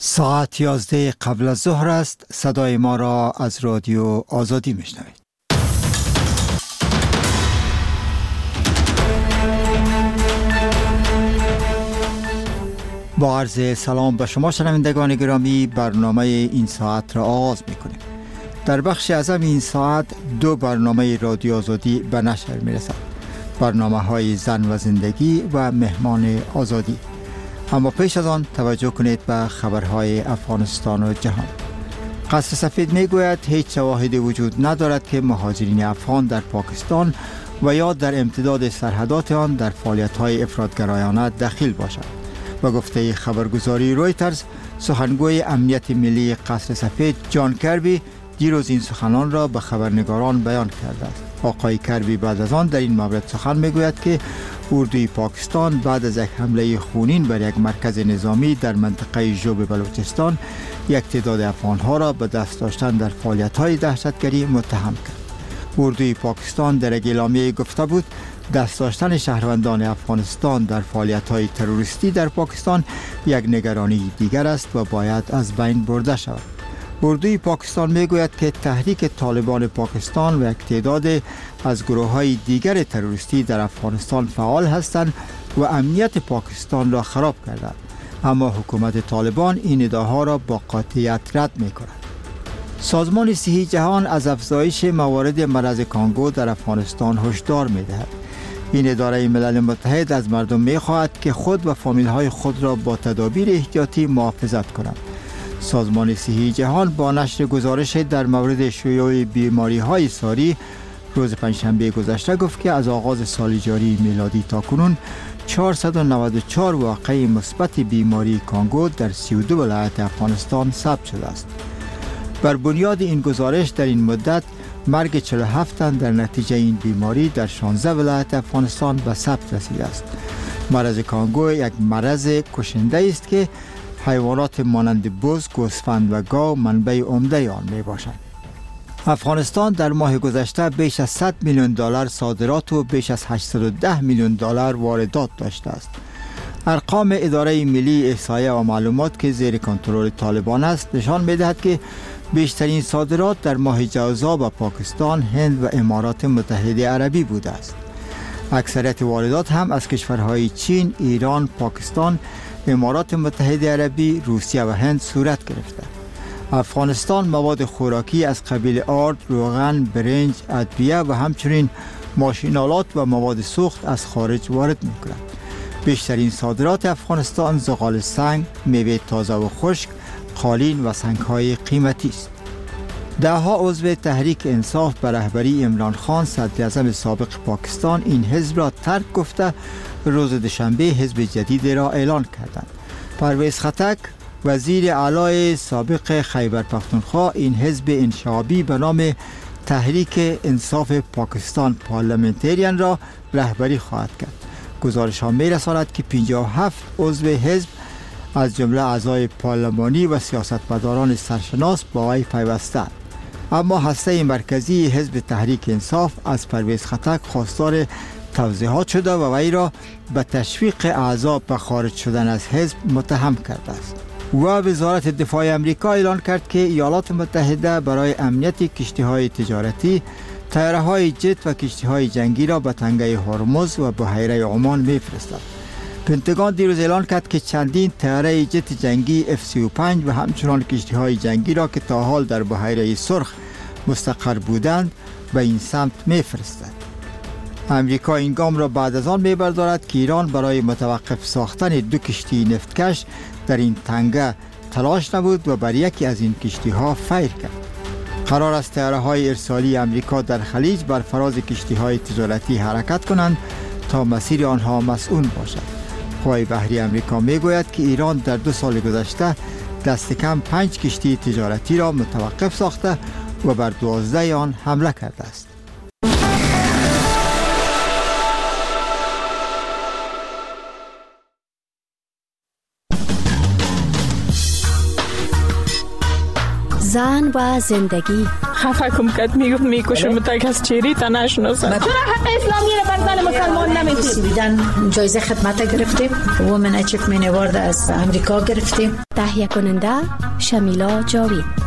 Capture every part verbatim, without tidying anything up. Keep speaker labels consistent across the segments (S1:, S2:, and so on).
S1: ساعت یازده قبل از ظهر است. صدای ما را از رادیو آزادی میشنوید. با عرض سلام به شما شنوندگان گرامی، برنامه این ساعت را آغاز میکنیم. در بخش اعظم این ساعت دو برنامه رادیو آزادی به نشر میرسد: برنامه های زن و زندگی و مهمان آزادی. اما پیش از آن توجه کنید به خبرهای افغانستان و جهان. قصر سفید میگوید هیچ شواهدی وجود ندارد که مهاجرین افغان در پاکستان و یا در امتداد سرحدات آن در فعالیت‌های افراط‌گرایانه دخیل باشد. با گفته خبرگزاری رویترز، سخنگوی امنیت ملی قصر سفید جان کربی دیروز این سخنان را به خبرنگاران بیان کرده است. آقای کربی بعد از آن در این مورد سخن میگوید که اردوی پاکستان بعد از یک حمله خونین بر یک مرکز نظامی در منطقه جوب بلوچستان یک تعداد افغان‌ها را به دست داشتن در فعالیت‌های دهشتگری متهم کرد. اردوی پاکستان در یک اعلامیه گفته بود دست داشتن شهروندان افغانستان در فعالیت‌های تروریستی در پاکستان یک نگرانی دیگر است و باید از بین برده شود. اردوی پاکستان میگوید که تحریک طالبان پاکستان و یک تعداد از گروه‌های دیگر تروریستی در افغانستان فعال هستند و امنیت پاکستان را خراب کردند، اما حکومت طالبان این ادعاها را با قاطعیت رد می‌کند. سازمان صحی جهان از افزایش موارد مرض کانگو در افغانستان هشدار می‌دهد. این اداره ملل متحد از مردم می‌خواهد که خود و فامیل‌های خود را با تدابیر احتیاطی محافظت کنند. سازمان صحی جهان با نشر گزارش در مورد شیوع بیماری‌های ساری روز پنجشنبه گذشته گفت که از آغاز سال جاری میلادی تا کنون چهارصد و نود و چهار واقعه مثبت بیماری کانگو در سی و دو ولایت افغانستان ثبت شده است. بر بنیاد این گزارش در این مدت مرگ چهل و هفت تن در نتیجه این بیماری در شانزده ولایت افغانستان به ثبت رسیده است. مرض کانگو یک مرض کشنده است که حیوانات مانند بز، گوسفند و گاو منبع عمده آن می باشند. افغانستان در ماه گذشته بیش از صد میلیون دلار صادرات و بیش از هشتصد و ده میلیون دلار واردات داشته است. ارقام اداره ملی احصایه و معلومات که زیر کنترل طالبان است نشان می‌دهد که بیشترین صادرات در ماه جوزا به پاکستان، هند و امارات متحده عربی بوده است. اکثریت واردات هم از کشورهای چین، ایران، پاکستان، امارات متحده عربی، روسیه و هند صورت گرفته. افغانستان مواد خوراکی از قبیل آرد، روغن، برنج، ادویه و همچنین ماشینالات و مواد سوخت از خارج وارد می‌کند. بیشترین صادرات افغانستان زغال سنگ، میوه تازه و خشک، قالین و سنگ‌های قیمتی است. ده‌ها عضو تحریک انصاف به رهبری عمران خان صدر اعظم سابق پاکستان این حزب را ترک گفته روز دوشنبه حزب جدید را اعلان کردند. پرویز خټک وزیر اعلی سابق خیبر پختونخوا این حزب انشعابی به نام تحریک انصاف پاکستان پارلمنتریان را رهبری خواهد کرد. گزارش ها می رساند که پنجاه و هفت عضو حزب از جمله اعضای پارلمانی و سیاستمداران سرشناس با وی پیوستند. اما هسته مرکزی حزب تحریک انصاف از پرویز خټک خواستار توضیحات شده و وی را به تشویق اعضا به خارج شدن از حزب متهم کرده است. و وزارت دفاع امریکا اعلان کرد که ایالات متحده برای امنیت کشتی‌های تجارتی طیاره‌های جت و کشتی‌های جنگی را به تنگه هرمز و بحیره عمان می‌فرستد. پنتاگون دیروز اعلان کرد که چندین طیاره جت جنگی اف سی و پنج و همچنان کشتی‌های جنگی را که تا حال در بحیره سرخ مستقر بودند به این سمت می‌فرستد. امریکا این گام را بعد از آن می‌بردارد که ایران برای متوقف ساختن دو کشتی نفتکش در این تنگه تلاش نبود و بر یکی از این کشتی‌ها فیر کرد. قرار است طیاره‌های ارسالی امریکا در خلیج بر فراز کشتی‌های تجارتی حرکت کنند تا مسیر آنها مسئول باشد. قوای بحری امریکا میگوید که ایران در دو سال گذشته دست کم پنج کشتی تجارتی را متوقف ساخته و بر دوازده آن حمله کرده است.
S2: زن و زندگی، خفه کم کرد، میگفت میکشم تا کس چیری تا نشناسه.
S3: چرا حق اسلامی رو بر زن مسلمان نمیدید؟
S4: سویدن جایزه خدمت گرفتیم، وومن اچیومنت اوارد از امریکا گرفتیم.
S5: تهیه کننده شمیلا جاوید.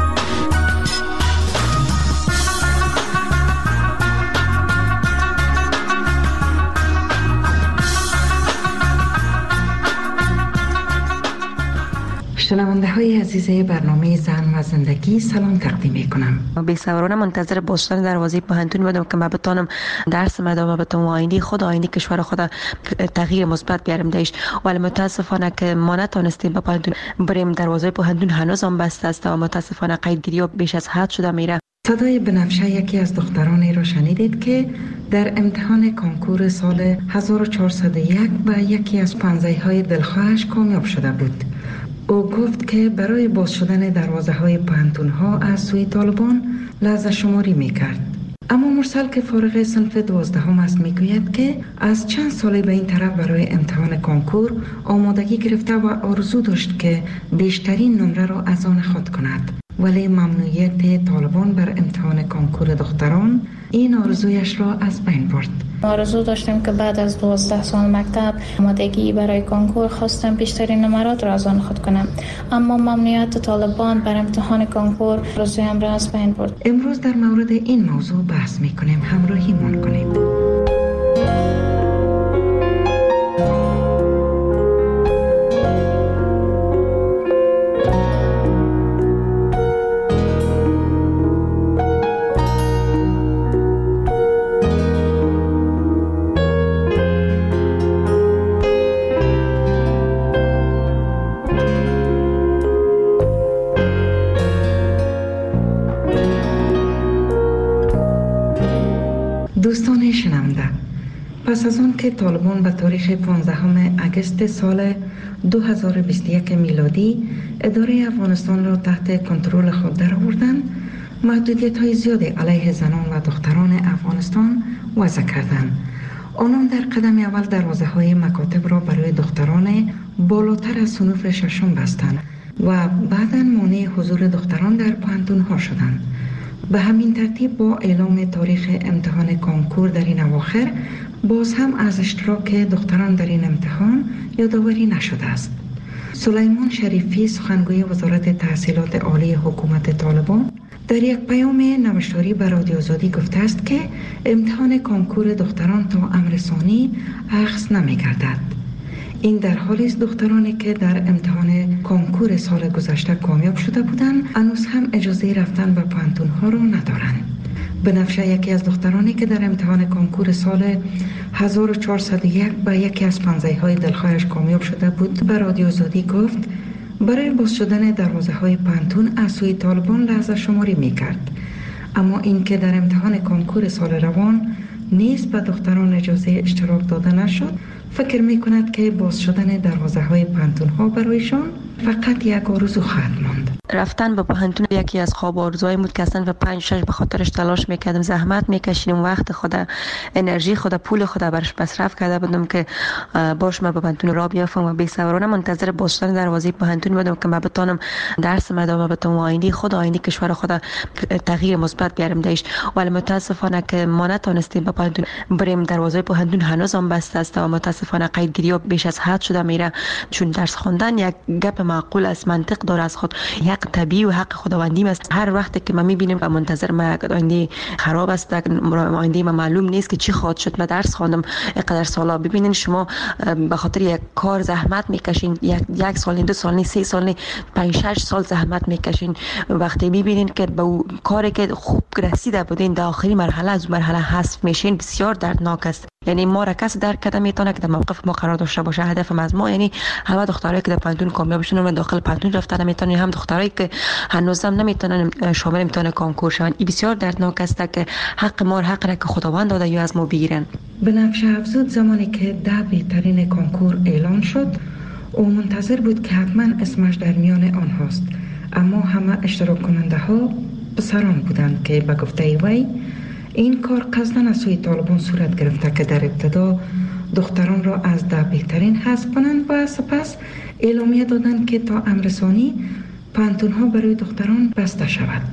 S6: شنونده های عزیز برنامه زن و زندگی سلام تقدیم میکنم.
S7: بی‌صبرانه منتظر بازشدن دروازه پانتون بودم که من بتونم درس ادامه بدم و آینده خود آینده کشور خود تغییر مثبت بیارم دیش، ولی متاسفانه که ما نتونستیم به پانتون بریم. دروازه پانتون هنوز هم بسته است و متاسفانه قیدگیری بیش از حد شده میره.
S6: صدای بنفشه یکی از دخترانی را شنیدید که در امتحان کنکور سال هزار و چهارصد و یک و یکی از پانزده دلخواهش کامیاب شده بود. او گفت که برای باز شدن دروازه های پانتون ها از سوی طالبان لحظه شماری می کرد. اما مرسل که فارغ صنف دوازدهم است می گوید که از چند سالی به این طرف برای امتحان کنکور آمادگی گرفته و آرزو داشت که بیشترین نمره را از آن خود کند، ولی ممنوعیت طالبان بر امتحان کنکور دختران این آرزویش را از بین برد.
S8: آرزو داشتم که بعد از دوازده سال مکتب آمادگی برای کنکور خواستم بیشترین نمرات را از آن خود کنم، اما ممنوعیت طالبان بر امتحان کنکور آرزویم را از بین برد.
S6: امروز در مورد این موضوع بحث می‌کنیم، همراهیمان کنید. دوستان شنونده، پس از آن که طالبان به تاریخ پانزدهم اگست سال دو هزار و بیست و یک میلادی اداره افغانستان را تحت کنترل خود درآوردند، محدودیت‌های زیادی علیه زنان و دختران افغانستان وضع کردند. آنان در قدم اول دروازه‌های مکاتب را برای دختران بالاتر از صنوف ششم بستند و بعداً مانع حضور دختران در پانتون‌ها شدند. به همین ترتیب با اعلام تاریخ امتحان کنکور در این اواخر باز هم از اشتراک دختران در این امتحان یادآوری نشده است. سلیمان شریفی سخنگوی وزارت تحصیلات عالی حکومت طالبان در یک پیام نوشتاری به رادیو آزادی گفته است که امتحان کنکور دختران تا امر ثانی اخذ نمی‌گردد. این در حالی است دخترانی که در امتحان کنکور سال گذشته کامیاب شده بودند هنوز هم اجازه رفتن به پانتون‌ها را ندارند. بنفشه یکی از دخترانی که در امتحان کنکور سال هزار و چهارصد و یک با یکی از پانزده دلخواهش کامیاب شده بود به رادیو آزادی گفت برای باز شدن دروازه های پانتون از سوی طالبان لحظه شماری می کرد، اما این که در امتحان کنکور سال روان نیز به دختران اجازه اشتراک داده نشد، فکر می کند که باز شدن دروازه های پانتون ها برایشان فقط یک آرزو خواهد ماند.
S7: رفتن به پانتون یکی از خواب آرزوهای بود که اصلا و پنج شش به خاطرش تلاش میکردم، زحمت میکشیدم، وقت خود، انرژی خود، پول خود برش مصرف کرده بودم که باش ما به پانتون را بیافم و بی‌صبرانه منتظر باز شدن دروازه پانتون بودم که ما بتونم درس ادامه بدم و آینده خود آینده کشور خود تغییر مثبت بیارم دیش، ولی متاسفانه که ما نتونستیم به پانتون بریم. دروازه پانتون هنوز هم بسته است و متاسفانه قیدگیری بیش از حد شده میره، چون درس خواندن یک گپ معقول است، منطق داره از خود، یک طبیعی و حق خداوندی است. هر وقت که ما میبینیم و منتظر ما آینده خراب است، آینده ما معلوم نیست که چی خواهد شد. ما درس خواندم اینقدر سالا، ببینین شما به خاطر یک کار زحمت میکشین، یک یک سال، دو سال، سه سال، پنج شش سال زحمت میکشین، وقتی میبینین که به اون کاری که خوب رسیده بودین در آخرین مرحله از مرحله حذف میشین، بسیار دردناک است. یعنی ما را کس درک کرده میتونه که در موقف ما قرار داشته باشه. هدف از ما یعنی همه دخترایی که در پانتون کامیاب شدن و داخل پانتون رفتن میتونن، هم دخترایی که هنوز هم نمیتونن شامل امتحان کنکور شون. این بسیار دردناک است که حق ما، حق را که خداوند داده یا از ما بگیرن.
S6: بنفشه افزود زمانی که ده بهترین کنکور اعلان شد او منتظر بود که حتما اسمش در میان آنهاست، اما همه اشتراک کننده ها پسران بودند که به گفته وی این کار قصداً از سوی طالبان صورت گرفته که در ابتدا دختران را از ده بهترین حذف کنند و سپس اعلامیه دادند که تا امر ثانی پانتون ها برای دختران بسته شود.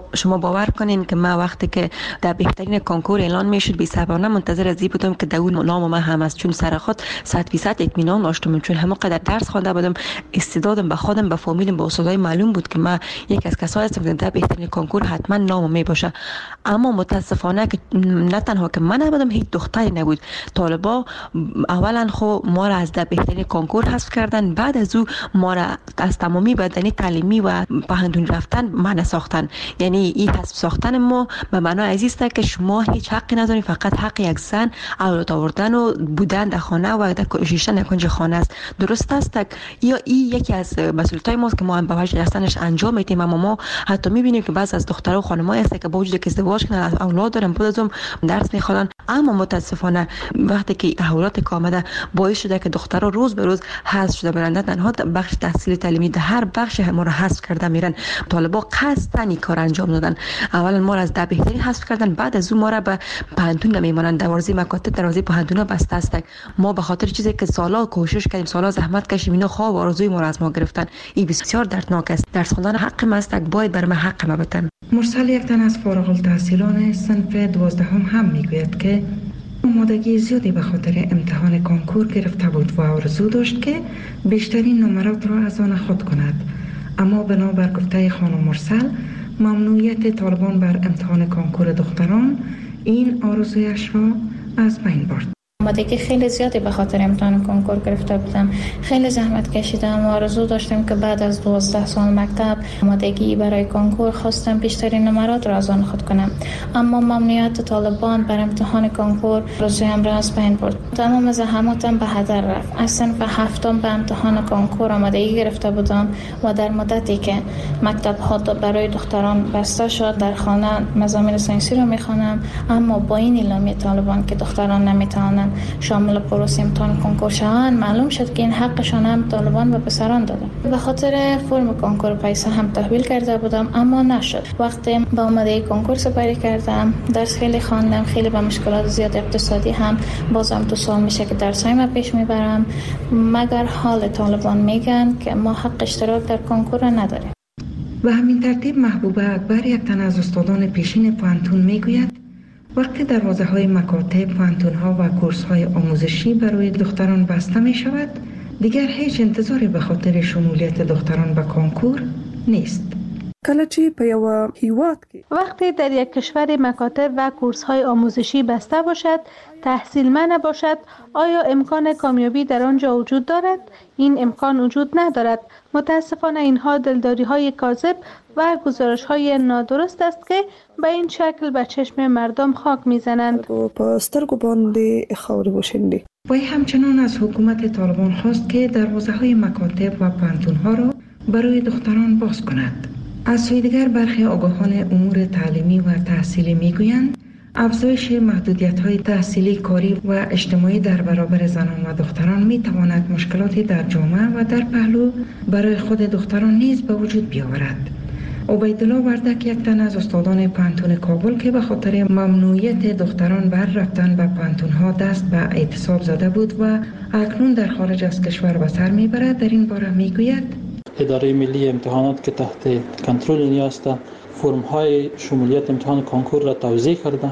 S7: شما باور کنین که من وقتی که در بهترین کنکور اعلان میشد بی صبرانه منتظر از این بودم که در اون نام من هم است، چون سر خود صد فیصد اطمینان داشتم، چون همه قدر درس خوانده بودم، استعدادم به خودم به فامیلم به استادای معلوم بود که من یک از کسایی هستم که در بهترین کنکور حتما نام می باشه. اما متاسفانه که نه تنها که من نبودم، هیچ دختری نبود. طالبا اولا خو ما را از در بهترین کنکور حذف کردن، بعد از او ما را از تمامی بدنی تعلیمی و پهندون رفتن منع ساختن. یعنی این حذف ساختن ما به معنای عزیز است که شما هیچ حقی ندارید، فقط حق یک زن اولاد آوردن و بودن در خانه و در نشستن کنج خانه است. درست است یا این یکی از مسئولیت‌های ماست که ما هم به وجه هستنش انجام میدیم. اما ما حتی میبینیم که بعض از دخترها و خانم‌ها هست که با وجود که ازدواج کردن، اولاد دارن، بعد از اون درس میخوان، اما متاسفانه وقتی که تحولات آمده باعث شده که دخترها روز به روز حذف شده برند. تنها بخش تحصیل تعلیمی در هر بخش ما را حذف کرده میرن. طالبا قصداً این کار انجام دادن. اولا ما را از در بهترین حذف کردن، بعد از اون ما را به پهنتون نمیمونن. دروازه مکاتب دروازه پهنتون بسته است. ما به خاطر چیزی که سالا کوشش کردیم، سالا زحمت کشیدیم، اینا خواب و آرزوی ما را از ما گرفتن. این بسیار دردناک است. درس خواندن حق ما است، باید بر ما حق ما بدن.
S6: مرسل یک تن از فارغ التحصیلان صنف دوازدهم هم میگوید که آمادگی زیادی به خاطر امتحان کنکور گرفته بود و آرزو داشت که بیشترین نمرات را از آن خود کند. اما بنابر گفته خانم مرسل، ممنوعیت طالبان بر امتحان کنکور دختران این آرزویش را از بین برد.
S8: آمادگی خیلی زیادی به خاطر امتحان کنکور گرفته بودم. خیلی زحمت کشیدم و آرزو داشتم که بعد از دوازده سال مکتب آمادگی برای کنکور خواستم بیشترین نمرات را از آن خود کنم. اما ممنوعیت طالبان بر امتحان کنکور آرزویم را از بین برد. تمام زحماتم به هدر رفت. از صنف هفتم به امتحان کنکور آمادگی گرفته بودم و در مدتی که مکتب ها برای دختران بسته شد در خانه مضامین ساینسی را میخوانم، اما با این اعلامیه طالبان که دختران نمیتوانند شامل پروسه امتحان کنکور شوند، معلوم شد که این حقشان هم طالبان به پسران دادن. به خاطر فرم کنکور پیسه هم تحویل کرده بودم، اما نشد. وقتی با آمادگی کنکور سپری کردم، درس خیلی خواندم، خیلی با مشکلات زیاد اقتصادی هم بازم دو سال میشه که درسای ما پیش میبرم، مگر حال طالبان میگن که ما حق اشتراک در کنکور را نداریم.
S6: و همین ترتیب محبوبه اکبر یک تن از استادان پیشین پانتون میگوید وقتی دروازه های مکاتب، پانتون ها و کورس های آموزشی برای دختران بسته می شود، دیگر هیچ انتظاری به خاطر شمولیت دختران به کنکور نیست.
S9: کله چې په یو هیواد کې
S10: وقتی در یک کشور مکاتب و کورس های آموزشی بسته باشد، تحصیل منع باشد، آیا امکان کامیابی در آنجا وجود دارد؟ این امکان وجود ندارد. متاسفانه اینها دلداری های کاذب و گزارش های نادرست است که به این شکل به چشم مردم خاک میزنند.
S9: په سترګو باندې خاورې وشیندي.
S6: و همچنان از حکومت طالبان خواست که دروازه های مکاتب و پانتون ها را برای دختران باز کند. از سوی دیگر برخی آگاهان امور تعلیمی و تحصیلی میگویند افزایش محدودیت‌های تحصیلی، کاری و اجتماعی در برابر زنان و دختران می‌تواند مشکلاتی در جامعه و در پهلو برای خود دختران نیز به وجود بیاورد. عبیدالله وردک یک تن از استادان پانتون کابل که به خاطر ممنوعیت دختران بر رفتن به پانتون‌ها دست به اعتصاب زده بود و اکنون در خارج از کشور به سر می‌برد، در این باره می‌گوید
S11: اداره ملی امتحانات که تحت کنترل اینها است، فرم های شمولیت امتحان کنکور را توزیع کرده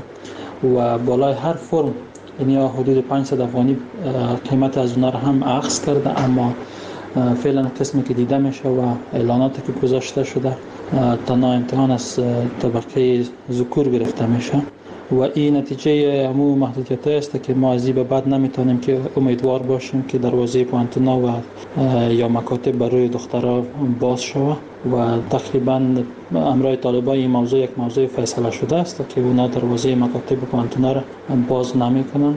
S11: و بالای هر فرم اینها حدود پانصد افغانی قیمت از اونها را هم اخذ کرده، اما فعلا قسمی که دیده میشه و اعلاناتی که گذاشته شده تنها امتحان از طبقه ذکور گرفته میشه و این نتیجه همون محدودیت است که ما از این به بعد نمیتونیم که امیدوار باشیم که دروازه پانتونا و یا مکاتب برای دخترها باز شود و تقریبا امرای طالبان این موضوع یک موضوع فیصله شده است که اونا دروازه مکاتب و پانتونا را باز نمیکنن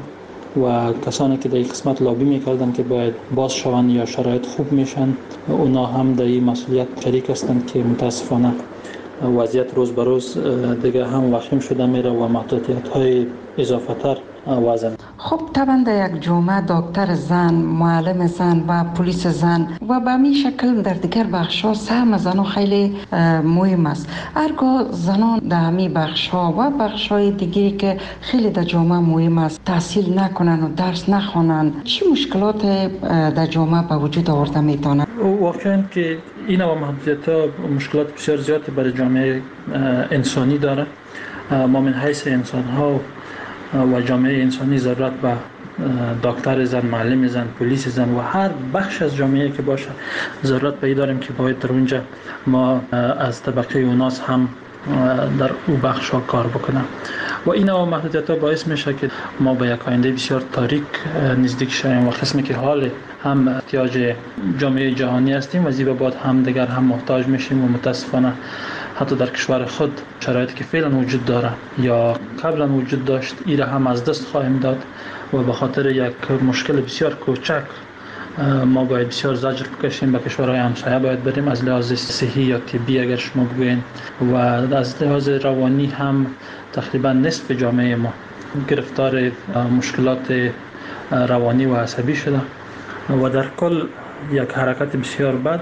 S11: و کسانی که در این قسمت لابی میکردن که باید باز شوند یا شرایط خوب میشن، اونا هم در این مسئولیت شریک هستند که متاسفانه وضعیت روز به روز دیگه هم وخیم شده میره و محدودیت های اضافه تر وضع.
S6: خب طبعا در یک جامعه دکتر زن، معلم زن و پلیس زن و به همین شکل در دیگر بخش‌ها سهم زنان خیلی مهم است. هرگاه زنان در همین بخش‌ها و بخش‌های دیگری که خیلی در جامعه مهم است تحصیل نکنن و درس نخوانن، چی مشکلات در جامعه به وجود آورده میتونه؟
S11: واقعا که این و محدودیت‌ها مشکلات بسیار زیادی برای جامعه انسانی داره. ما من حیث انسان‌ها و جامعه انسانی ضرورت به دکتر زن، معلم زن، پلیس زن و هر بخش از جامعه که باشه ضرورت به داریم که باید در اونجا ما از طبقه اوناس هم در او بخش ها کار بکنم و این و محدودیت ها باعث میشه که ما به یک آینده بسیار تاریک نزدیک شویم و قسمی که حال هم احتیاج جامعه جهانی هستیم و زیبا بعد هم دیگر هم محتاج میشیم و متاسفانه حتی در کشور خود شرایطی که فعلا وجود داره یا قبلا وجود داشت ایره هم از دست خواهیم داد و به خاطر یک مشکل بسیار کوچک ما باید بسیار زجر بکشیم. به کشورهای همسایه باید بریم از لحاظ صحی یا طبی اگر شما بگوین و از لحاظ روانی هم تقریبا نصف جامعه ما گرفتار مشکلات روانی و عصبی شده و در کل یک حرکت بسیار بد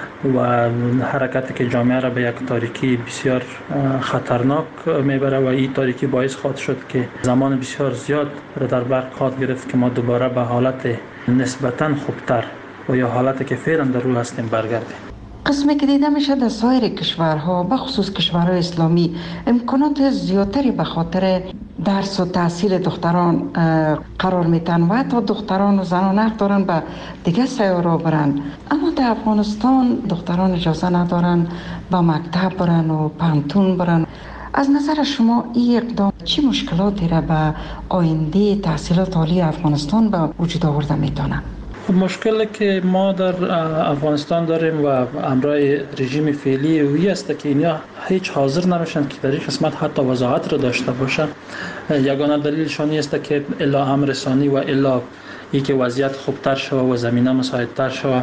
S11: و حرکتی که جامعه را به یک تاریکی بسیار خطرناک میبره و این تاریکی باعث خواهد شد که زمان بسیار زیاد را در بر خواهد گرفت که ما دوباره به حالت نسبتاً خوبتر و یا حالتی که فعلا در روی هستیم برگردیم.
S6: قسمی که دیده میشه در سایر کشورها به خصوص کشورهای اسلامی امکانات زیادتری به خاطر درس و تحصیل دختران قرار میتن و حتی دختران و زنان حق دارن به دیگه سیاره برن، اما در افغانستان دختران اجازه ندارن به مکتب برن و پانتون برن. از نظر شما این اقدام چی مشکلاتی را به آینده تحصیلات عالی افغانستان به وجود آورده میتونه؟
S11: مشکلی که ما در افغانستان داریم و همراه رژیم فعلی اوی است که اینا هیچ حاضر نمیشن که در این قسمت حتی وضاحت را داشته باشن. یگانه دلیلشان است که الا امر رسانی و الا ای که وضعیت خوبتر شوه و زمینه مساعدتر شوه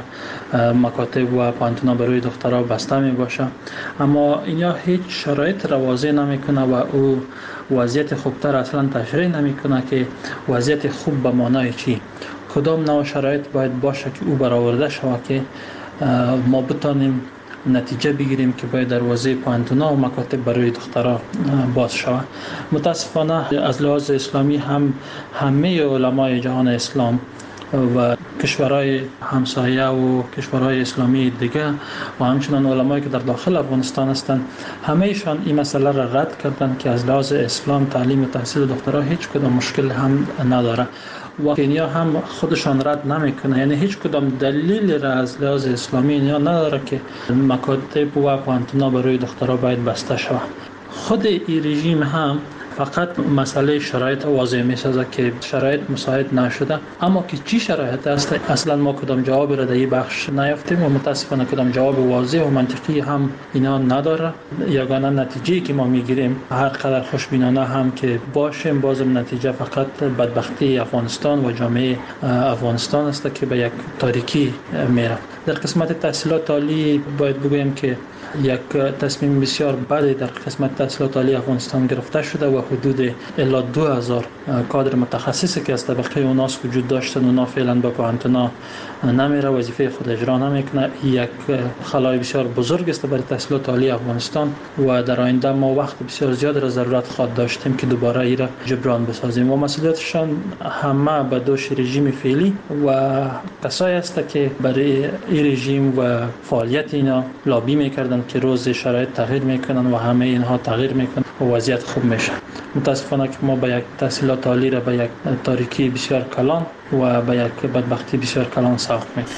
S11: مکاتب و پانتونا برای دخترها بسته می باشه، اما اینا هیچ شرایط را واضح نمیکنه و او وضعیت خوبتر اصلا تشریح نمیکنه که وضعیت خوب به معنای چی، کدام نوع شرایط باید باشه که او برآورده شود که ما بتانیم نتیجه بگیریم که باید دروازه پانتونا و مکاتب برای دخترها باز شود. متاسفانه از لحاظ اسلامی هم همه علمای جهان اسلام و کشورهای همسایه و کشورهای اسلامی دیگه و همچنان علمایی که در داخل افغانستان هستند همه‌شان این مسئله را رد کردند که از لحاظ اسلام تعلیم و تحصیل دخترها هیچ کدام مشکل هم نداره و اینیا هم خودشان رد نمیکنه، یعنی هیچ کدام دلیل را از لحاظ اسلامی اینیا نداره که مکاتب و پانتونا برای دخترها باید بسته شود. خود این رژیم هم فقط مسئله شرایط واضح می‌سازه که شرایط مساعد نشده، اما که چی شرایط است اصلا ما کدام جواب را در این بخش نیافتیم و متاسفانه کدام جواب واضح و منطقی هم اینا نداره. یگانه نتیجه‌ای که ما میگیریم هر قدر خوشبینانه هم که باشیم بازم نتیجه فقط بدبختی افغانستان و جامعه افغانستان است که به یک تاریکی میره. در قسمت تحصیلات عالی باید بگویم که یک تصمیم بسیار بدی در قسمت تحصیلات عالی افغانستان گرفته شده و حدود الی دو هزار کادر متخصصی که از طبقه اوناس وجود داشتن اونا فعلا به پانتونا نمیره، وظیفه خود اجرا نمیکنه. یک خلای بسیار بزرگ است برای تحصیلات عالی افغانستان و در آینده ما وقت بسیار زیاد را ضرورت خواهد داشتیم که دوباره ای را جبران بسازیم و مسئولیتشان همه به دوش رژیم فعلی و کسایی است که برای این رژیم و فعالیت اینا لابی میکردن که روز شرایط تغییر میکنن و همه اینها تغییر میکنن و وضعیت خوب میشه. متاسفانه که ما به یک تحصیلات عالی را به یک تاریکی بسیار کلان و به یک بدبختی بسیار کلان ساخت میکنیم.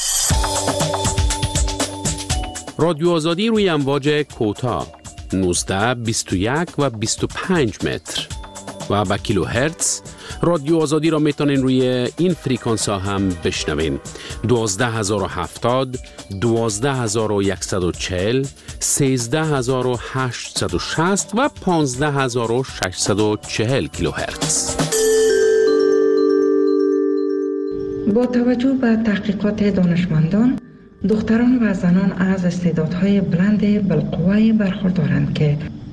S12: رادیو آزادی روی امواج کوتاه نوزده، بیست و یک و بیست و پنج متر و با کیلو هرتز. رادیو آزادی را میتونین روی این فریکانس ها هم بشنوین: دوازده هزار و هفتاد، دوازده هزار و صد و چهل، سیزده هزار و هشتصد و شصت و پانزده هزار و ششصد و چهل کیلو هرتز.
S6: با توجه به تحقیقات دانشمندان، دختران و زنان از استعدادهای بلند بالقوه برخوردارند که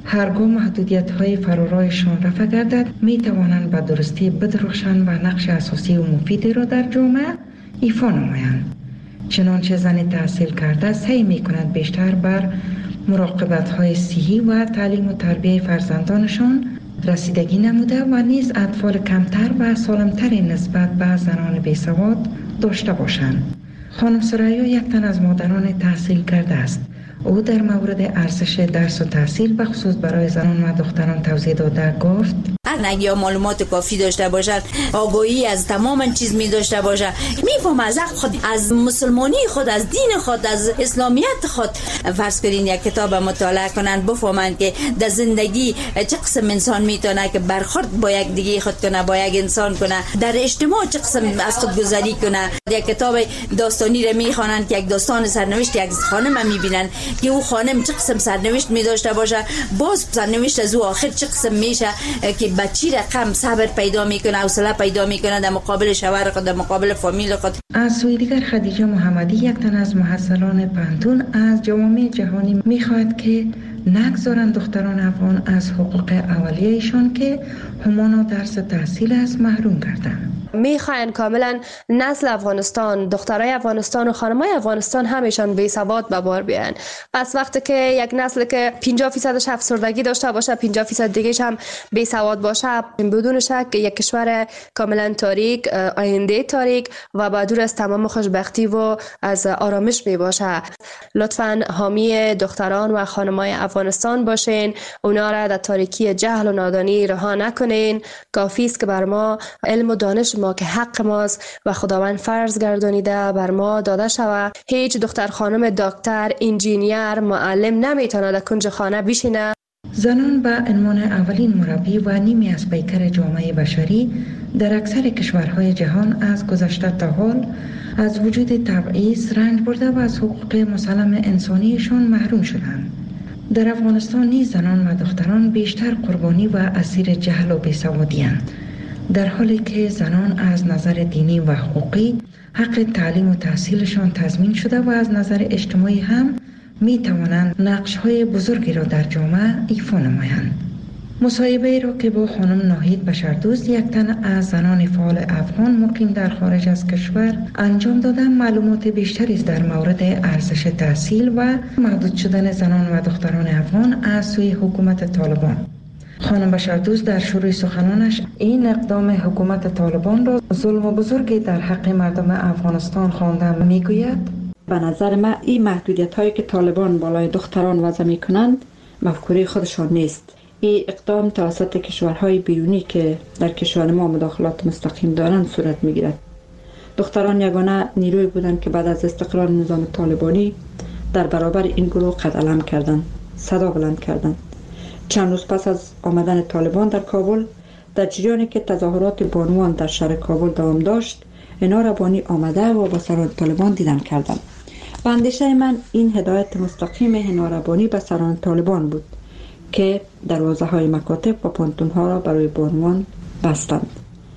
S6: هرگاه محدودیت های فرارایشان رفع گردد می توانند به درستی بدرخشند و نقش اساسی و مفیدی را در جامعه ایفا نمایند. چنانچه زن تحصیل کرده سعی می کند بیشتر بر مراقبت های صحی و تعلیم و تربیه فرزندانشان رسیدگی نموده و نیز اطفال کمتر و سالمتر نسبت به زنان بیسواد داشته باشند. خانم سریا یک تن از مادران تحصیل کرده است. او در مورد ارزش درس و تحصیل به خصوص برای زنان و دختران توضیح داده گفت:
S13: اگه معلومات کافی داشته باشد، آگاهی از تمام چیز می داشته باشد، میفهم از خود، از مسلمانی خود، از دین خود، از اسلامیت خود. فرض کنین یک کتاب مطالعه کنند بفهمند که در زندگی چه قسم انسان میتونه که برخورد با یک دیگه خود کنه، با یک انسان کنه، در اجتماع چه قسم از خود گذاری کنه. یک کتاب داستانی را میخوانند که یک داستان سرنوشت یک خانم میبینند که او خانم چه قسم سرنوشت می داشته باشه، باز سرنوشت از او آخر چه قسم میشه که بچی رقم صبر پیدا میکنه، حوصله پیدا میکنه در مقابل شوهر خود، در مقابل فامیل خود.
S6: از سوی دیگر خدیجه محمدی یک تن از محصلان پانتون از جوامع جهانی میخواهد که نگذارند دختران افغان از حقوق اولیه‌شان که همانا درس تحصیل است محروم گردند.
S14: میخواین کاملا نسل افغانستان، دخترای افغانستان و خانمای افغانستان همیشان بی سواد به بار بیان. پس وقتی که یک نسل که پنجاه درصدش افسردگی داشته باشه، پنجاه درصد دیگه‌ش هم بی سواد باشه، بدون شک یک کشور کاملا تاریک، آینده تاریک و با دور از تمام خوشبختی و از آرامش می باشه. لطفاً حامی دختران و خانمای افغانستان باشین، اونا را در تاریکی جهل و نادانی رها نکنین. کافی است که بر ما علم و دانش ما که حق ماست و خداوند فرض گردانیده بر ما داده شود. هیچ دختر خانم دکتر، انجینیر، معلم نمیتونه در کنج خانه بشینه.
S6: زنان به عنوان اولین مربی و نیمی از پیکر جامعه بشری در اکثر کشورهای جهان از گذشته تا حال از وجود تبعیض رنج برده و از حقوق مسلم انسانیشان محروم شدند. در افغانستان نیز زنان و دختران بیشتر قربانی و اسیر جهل و بیسوادی‌اند، در حالی که زنان از نظر دینی و حقوقی حق تعلیم و تحصیلشان تضمین شده و از نظر اجتماعی هم می توانند نقش‌های بزرگی را در جامعه ایفا نمایند. مصاحبه را که با خانم ناهید بشردوست، یک تن از زنان فعال افغان مقیم در خارج از کشور انجام دادن، معلومات بیشتری در مورد ارزش تحصیل و محدود شدن زنان و دختران افغان از سوی حکومت طالبان. خانم بشردوست در شروع سخنانش این اقدام حکومت طالبان را ظلم بزرگی در حق مردم افغانستان خوانده میگوید:
S15: به نظر من این محدودیت هایی که طالبان بالای دختران وضع می کنند مفکوره خودشان نیست. این اقدام توسط کشورهای بیرونی که در کشور ما مداخلات مستقیم دارند صورت می گیرد. دختران یگانه نیروی بودند که بعد از استقرار نظام طالبانی در برابر این گروه قد علم کردند، صدا بلند کردند. چند روز پس از آمدن طالبان در کابل، در جریانی که تظاهرات بانوان در شهر کابل دوام داشت، اینا را بانی آمده و با سران طالبان دیدن کردند. به اندیشه من این هدایت مستقیم هناربانی به سران طالبان بود که دروازه های مکاتب و پانتون ها را برای بانوان بستند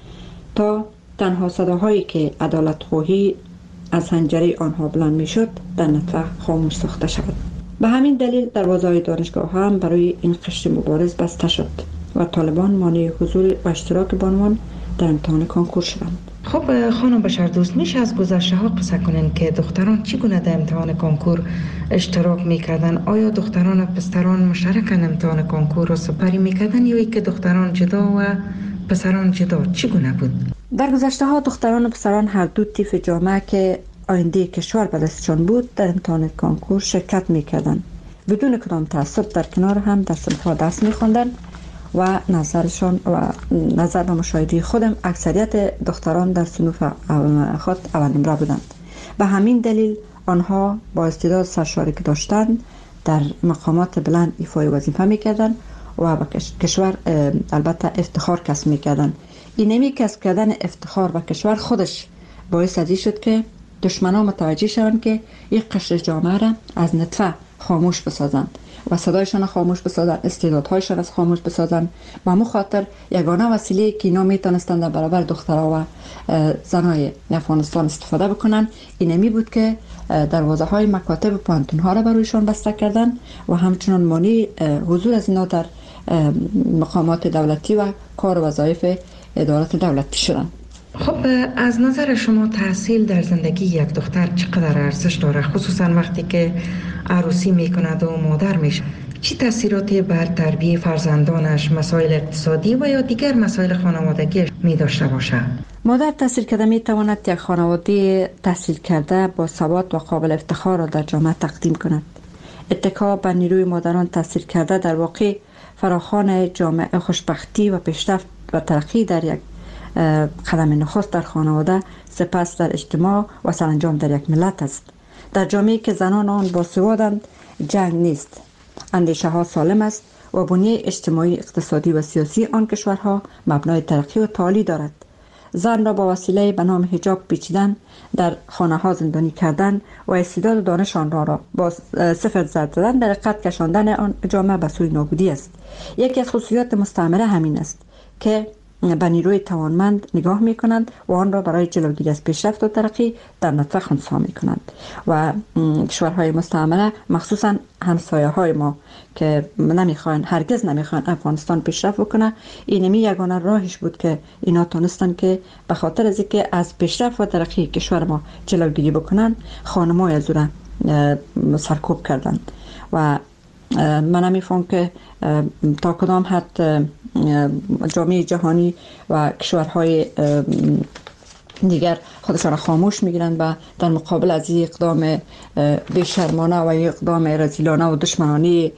S15: تا تنها صداهایی که عدالت خواهی از حنجره آنها بلند می شد در نطفه خاموش ساخته شود. به همین دلیل دروازه های دانشگاه هم برای این قشر مبارز بسته شد و طالبان مانع حضور و اشتراک بانوان در امتحان کنکور شدند.
S6: خب خانم بشردوست، میشه از گذشته ها قصه کنین که دختران چگونه در امتحان کنکور اشتراک میکردن؟ آیا دختران و پسران مشترکاً امتحان کنکور را سپری میکردن یا اینکه دختران جدا و پسران جدا؟ چگونه بود؟
S15: در گذشته ها دختران و پسران هر دو طیف جامعه که آینده کشور به دستشان بود در امتحان کنکور شرکت میکردند. بدون کدام تعصب در کنار هم در صنف‌ها درس میخواندند و نظرشان و نظر و مشاهده خودم اکثریت دختران در صنوف خود اول نمره بودند. به همین دلیل آنها با استعداد سرشاری که داشتند در مقامات بلند ایفای وظیفه میکردند و به کشور البته افتخار کسب میکردند. این نمی کسب کردن افتخار و کشور خودش باعث ازی شد که دشمنان متوجه شوند که یک قشر جامعه را از نطفه خاموش بسازند و صدایشان خاموش بسازند، استعدادهایشان از خاموش بسازند. و همون خاطر یگانه وسیله که اینا میتونستند در برابر دخترها و زنای افغانستان استفاده بکنن اینمی بود که دروازه های مکاتب و پانتون ها را برایشان بسته کردن و همچنان مانع حضور از اینا در مقامات دولتی و کار و وظایف ادارات دولتی شدن.
S6: خب از نظر شما تحصیل در زندگی یک دختر چقدر ارزش داره، خصوصا وقتی که عروسی میکند و مادر میشه؟ چی تاثیراتی بر تربیت فرزندانش، مسائل اقتصادی و یا دیگر مسائل خانوادگی می داشته باشد؟
S15: مادر تحصیل کرده می تواند یک خانواده تحصیل کرده با سواد و قابل افتخار را در جامعه تقدیم کند. اتکا بر نیروی مادران تحصیل کرده در واقع فراخوان جامعه خوشبختی و پیشرفت و ترقی در یک قدم نخست در خانواده، سپس در اجتماع و سرانجام در یک ملت است. در جامعه که زنان آن باسوادند جنگ نیست، اندیشه ها سالم است و بنیه اجتماعی، اقتصادی و سیاسی آن کشورها مبنای ترقی و تعالی دارد. زن را با وسیله به نام حجاب پیچیدن، در خانه ها زندانی کردن و استعداد و دانش آنها را با صفر ضرب زدن در قد کشاندن آن جامعه به سوی نابودی است. یکی از خصوصیات مستعمره همین است که به نیروی توانمند نگاه می کنند و آن را برای جلوگیری از پیشرفت و ترقی در نطفه خنثی می کنند. و کشورهای مستعمره مخصوصا همسایه های ما که نمیخوان، هرگز نمیخوان افغانستان پیشرفت بکنه، اینمی یگانه راهش بود که اینا تونستن که به خاطر از اینکه از پیشرفت و ترقی کشور ما جلوگیری بکنن، خانم‌های از اون سرکوب کردن. و من نمیفهم که تا کدام حد جامعه جهانی و کشورهای دیگر خودشان خاموش میگیرند و در مقابل از این اقدام بیشرمانه و اقدام رذیلانه و دشمنانه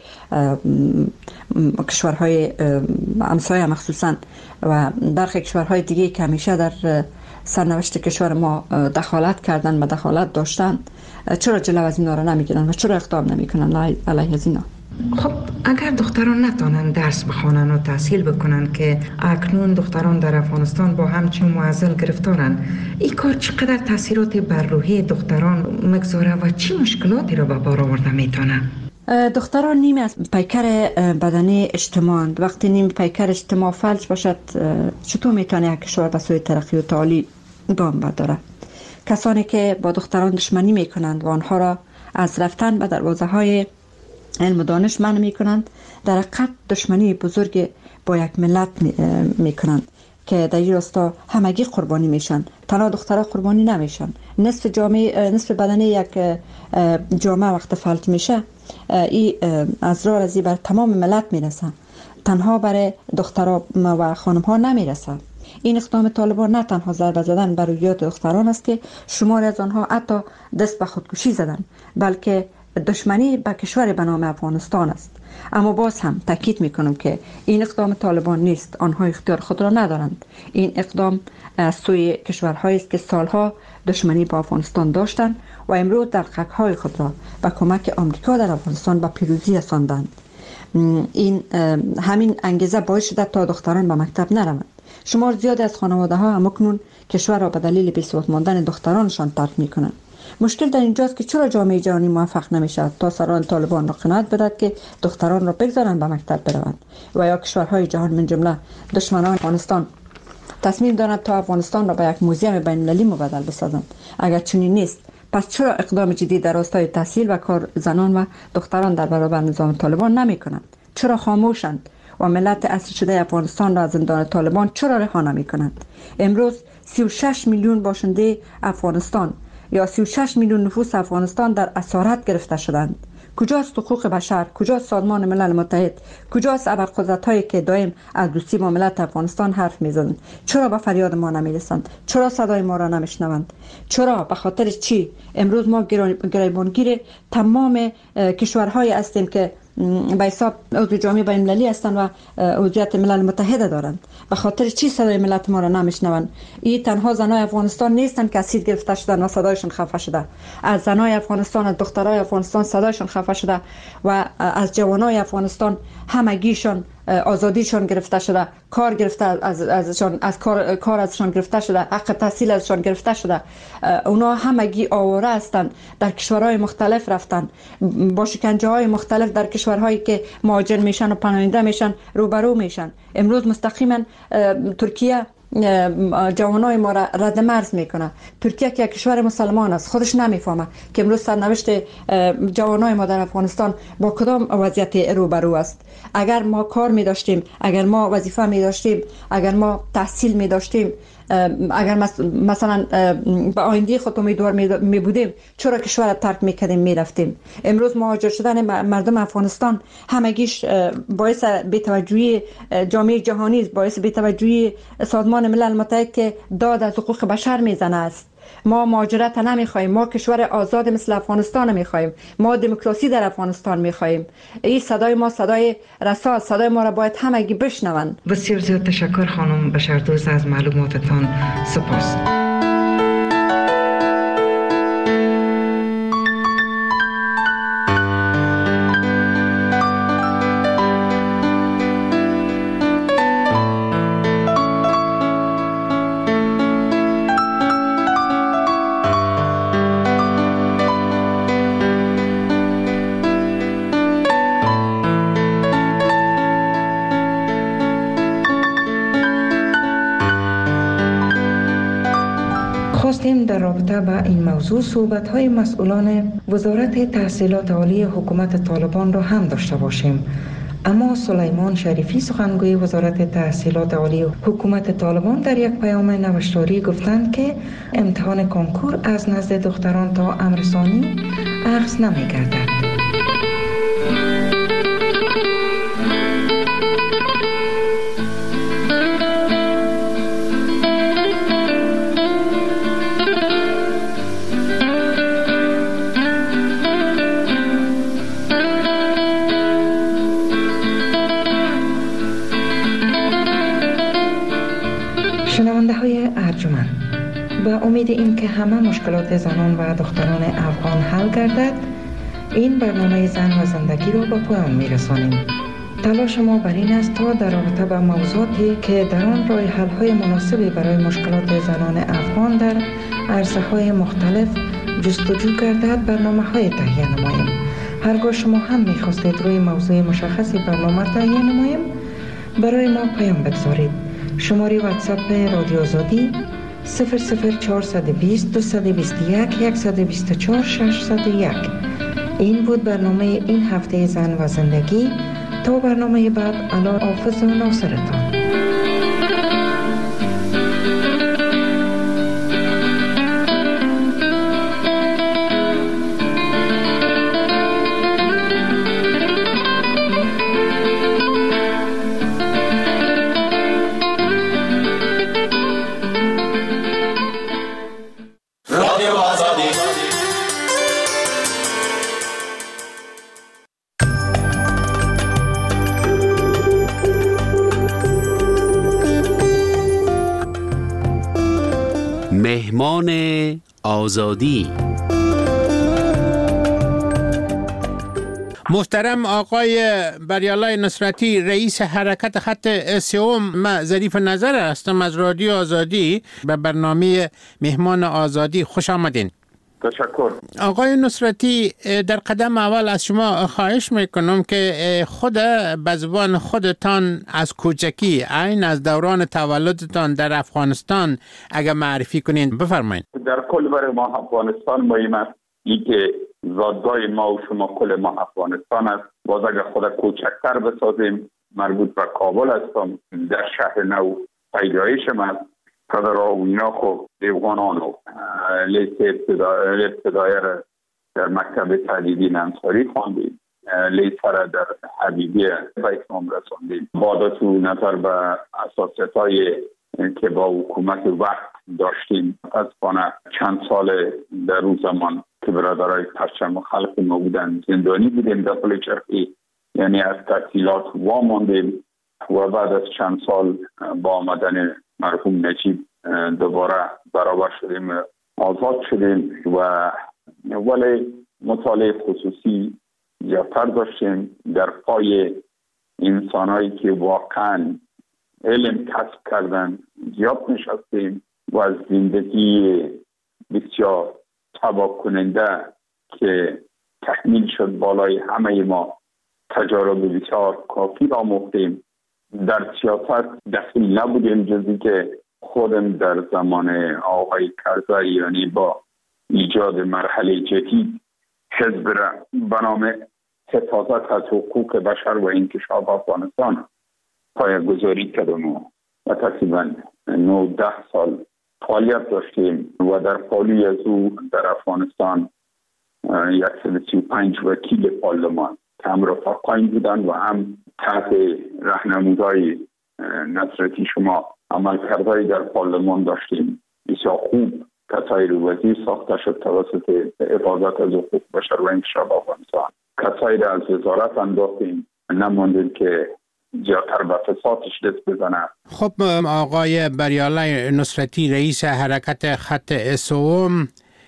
S15: کشورهای همسایه مخصوصا و برخی کشورهای دیگه که همیشه در سرنوشت کشور ما دخالت کردن و دخالت داشتن، چرا جلو از اینا را نمیگیرن و چرا اقدام نمیکنن علیه از اینا؟
S6: خب اگر دختران نتونن درس بخوانن و تحصیل بکنن که اکنون دختران در افغانستان با همچین معضل گرفتارن، این کار چقدر تاثیراتی بر روحی دختران مگذاره و چی مشکلاتی رو به بار آورده میتونه؟
S15: دختران نیمی از پیکر بدنی اجتماع، وقتی نیم پیکر اجتماع فلج باشد چطور میتونه یک کشور به سوی ترقی و تعالی گام برداره؟ کسانی که با دختران دشمنی میکنند و آنها را از رفتن به دروازه های علم و دانش منع می کنند، در حقیقت دشمنی بزرگ با یک ملت می کنند که در این راستا همگی قربانی میشن. تنها دخترها قربانی نمیشن. نصف جامعه، نصف بدنی یک جامعه وقت فلج میشه، این از راه رزی بر تمام ملت میرسه، تنها برای دخترها و خانمها نمیرسه. این اقدام طالبان نه تنها ضربه زدن بر روحیات دختران است که شماری از آنها حتی دست به خودکشی زدن، بلکه دشمنی به کشور به نام افغانستان است. اما باز هم تاکید میکنم که این اقدام طالبان نیست، آنها اختیار خود را ندارند. این اقدام از سوی کشورهایی است که سالها دشمنی با افغانستان داشتند و امروز در حقهای خود را با کمک آمریکا در افغانستان به پیروزی رساندند. این همین انگیزه باعث شده تا دختران به مکتب نروند. شمار زیاد از خانواده ها هم اکنون کشور را به دلیل بی‌ثبات ماندن دخترانشان ترک میکنند. مشکل در اینجاست که چرا جامعه جهانی موفق نمیشه تا سران طالبان را قناعت بدهد که دختران را بگذارند به مکتب بروند و یا کشورهای جهان من جمله دشمنان افغانستان تصمیم دارند تا افغانستان را به یک موزیم بین المللی مبدل بسازند. اگر چنین نیست، پس چرا اقدام جدی در راستای تحصیل و کار زنان و دختران در برابر نظام طالبان نمی کنند؟ چرا خاموشند و ملت اسیر شده افغانستان را از زندان طالبان چرا رها نمی کنند؟ امروز سی و شش میلیون باشنده افغانستان یا سی و شش میلیون نفوس افغانستان در اسارت گرفته شدند. کجاست حقوق بشر؟ کجاست سازمان ملل متحد؟ کجاست ابرقدرت‌هایی که دائم از دوستی با ملت افغانستان حرف میزنند؟ چرا به فریاد ما نمیرسند؟ چرا صدای ما را نمیشنوند؟ چرا؟ به خاطر چی؟ امروز ما گریبانگیر تمام کشورهایی هستیم که به حساب عضو جامعه بین المللی هستند و عضویت ملل متحد دارند. به خاطر چی صدای ملت ما را نمیشنوند؟ این تنها زنای افغانستان نیستند که اسیر گرفته شدن و صدایشان خفه شده. از زنای افغانستان، از دخترای افغانستان صدایشان خفه شده و از جوانای افغانستان همگیشان آزادیشان گرفته شده، کار گرفته از ازشان، از کار کار ازشان گرفته شده، حق تحصیل ازشان گرفته شده. اونا همگی آواره هستند، در کشورهای مختلف رفتن، با شکنجه های مختلف در کشورهایی که مهاجر میشن و پناهنده میشن روبرو میشن. امروز مستقیما ترکیه جوانای ما را رد مرز میکنه. ترکیه که کشور مسلمان است خودش نمیفهمه که امروز سرنوشت جوانای ما در افغانستان با کدام وضعیت روبرو است. اگر ما کار می داشتیم، اگر ما وظیفه می داشتیم، اگر ما تحصیل می داشتیم، اگر مثلا به آینده خود امیدوار می بودیم، چرا کشور را ترک می کردیم می رفتیم؟ امروز مهاجر شدن مردم افغانستان همگیش باعث بی‌توجهی جامعه جهانی، باعث بی‌توجهی سازمان ملل متحد که داد از حقوق بشر میزنه است. ما مهاجرت نمیخوایم، ما کشور آزاد مثل افغانستان میخوایم، ما دموکراسی در افغانستان میخوایم. این صدای ما صدای رسا، صدای ما را باید همگی بشنون.
S6: بسیار زیاد تشکر خانم بشردوست، از معلوماتتان سپاس. خواستیم در رابطه با این موضوع صحبت‌های مسئولان وزارت تحصیلات عالی حکومت طالبان را هم داشته باشیم، اما سلیمان شریفی سخنگوی وزارت تحصیلات عالی حکومت طالبان در یک پیام نوشتاری گفتند که امتحان کنکور از نزد دختران تا امرسانی اخذ نمی‌گردد. شنونده های ارجمند، با امید این که همه مشکلات زنان و دختران افغان حل گردد، این برنامه زن و زندگی را به پایان می رسانیم. تلاش ما بر این است تا در رابطه با موضوعاتی که در آن راه حل های مناسبی برای مشکلات زنان افغان در عرصه های مختلف جستجو گردد برنامه های تهیه نماییم. هرگاه شما هم می خواستید روی موضوع مشخصی برنامه تهیه نماییم، برای ما پیام بگذارید. شماره واتساپ رادیو آزادی صفر صفر چهارصد و بیست دویست و بیست و یک صد و بیست و چهار ششصد و یک. این بود برنامه این هفته زن و زندگی. تا برنامه بعد، الله حافظ و ناصرتان.
S12: مهمان آزادی.
S16: محترم آقای بریالای نصرتی، رئیس حرکت خط سوم، من ظریف نظر هستم از رادیو آزادی. به برنامه مهمان آزادی خوش آمدین.
S17: تشکر.
S16: آقای نصرتی، در قدم اول از شما خواهش میکنم که خود به زبان خودتان از کوچکی، عین از دوران تولدتان در افغانستان، اگر معرفی کنین بفرمایید.
S17: در کل برای ما افغانستان مهم است این که زادگاه ما و شما کل ما افغانستان است. باز اگر خود کوچکتر بسازیم، مربوط به کابل هستم، در شهر نو پیدایشم است. قدر آوینا خب دیوانان و لیست ابتدایی را در مکتب تعلیمی انصاری خواندیم، لیست را در حبیبی به اتمام رساندیم. بعد تو نظر به اساسیت های که با حکومت وقت داشتیم، از پانه چند سال در روز زمان که برادرای پرچم خلق ما بودن زندانی بودیم در پل چرخی، یعنی از تحصیلات واماندیم و بعد از چند سال با آمدن مرحوم نجیب دوباره برابر شدیم، آزاد شدیم و ولی مطالعه خصوصی زیادتر داشتیم. در پای انسانایی که واقعا علم کسب کردن زیاد نشستیم و از زندگی بسیار تباه کننده که تحمیل شد بالای همه ما تجارب بسیار کافی آموختیم. در سیاست دخیل نبودیم جزی که خودم در زمان آقای کرزی یعنی با ایجاد مرحله جدید حزب را به نام حفاظت از حقوق بشر و انکشاف افغانستان پایه‌گذاری کردم و تقریبا نه ده سال فعالیت داشتیم و در پالی از او در افغانستان صد و سی و پنج وکیل پارلمان که هم رفقایم بودن و هم تحت راهنمایی نصرتی شما عمل کرده در پارلمان داشتیم. بسیار خوب کسای وزیر ساخته شد توسط حفاظت از حقوق بشر و انکشاف افغانستان. کسایی را از وزارت انداختیم، نماندیم که زیادتر به فسادش دست بزنه.
S16: خب آقای بریالله نصرتی رئیس حرکت خط سوم،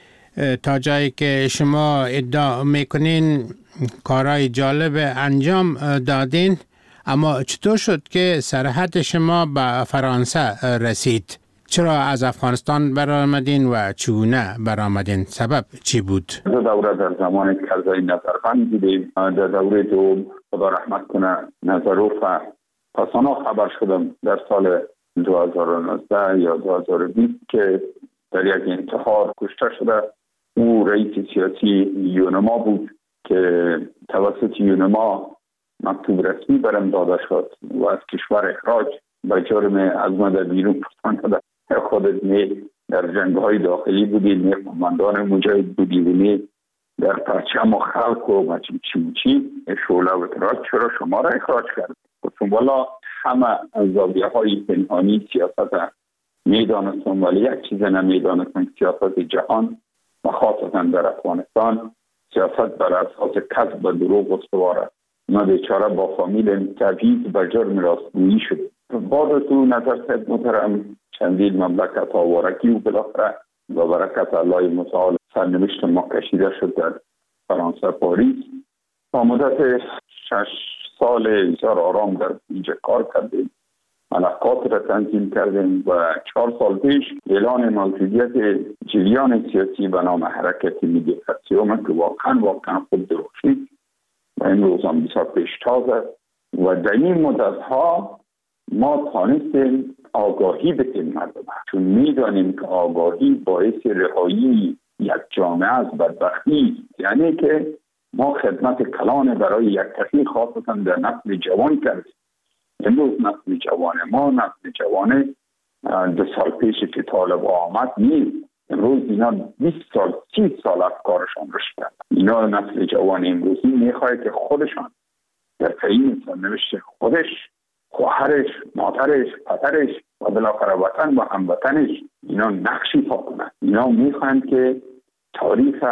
S16: تا جایی که شما ادعا میکنین کارهای جالب انجام دادین، اما چطور شد که سرحد شما به فرانسه رسید؟ چرا از افغانستان برآمدین و چگونه برآمدین؟ سبب چی بود؟
S17: دو دوره در زمان کرزی نظربند بودیم. در دوره دوم خدا رحمت کنه نظروف پسانا خبر شدم در سال دو هزار و نوزده یا دو هزار و بیست که در یک انتحار کشته شده. او رئیس سیاسی یونما بود که توسط یونما مکتوب رسمی برم داده شد و از کشور اخراج به جرم از مده بیرون پرتانده. خودت می در جنگ های داخلی بودی، می قماندان مجاهد بودی و می در پرچم و خلق و مچی چی چی شعله و تراج، چرا شما را اخراج کرد؟ خودتون والا همه از زاویه های پنهانی سیاست می دانستم، ولی یک چیز نمی دانستم، سیاست جهان و خاصتا در افغانستان سیاست بر اساس کذب و دروغ استواره. ما بیچاره با فامیل تبعید به جرم راستگویی شد. بعد تو نظر صاحب محترم چندین مملکت آوارگی و بالاخره و برکت الله متعال سرنوشت ما کشیده شد در فرانسه پاریس. تا مدت شش سال بسیار آرام در اینجا کار کردیم، ملکات را تنظیم کردیم و چهار سال پیش اعلان موجودیت جریان سیاسی به نام حرکت ملی خطیوم که واقعا واقعا خود درخشید و امروز هم بسیار پیشتاز و در این مدت ها ما تانستیم آگاهی بدیم مردم، چون میدانیم که آگاهی باعث رهایی یک جامعه از بدبختی، یعنی که ما خدمت کلان برای یک کسی خاصتا در نسل جوان کردیم. امروز نسل جوان ما نسل جوان دو سال پیش که طالب آمد نیست. امروز اینا بیست سال سی سال افکارشان رشد کرد. اینا نسل جوان امروزی میخواد که خودشان در تعیین سرنوشت خودش، خواهرش، مادرش، پدرش و بالاخره وطن و هموطنش اینا نقشی پا کنند. اینا میخواهند که تاریخ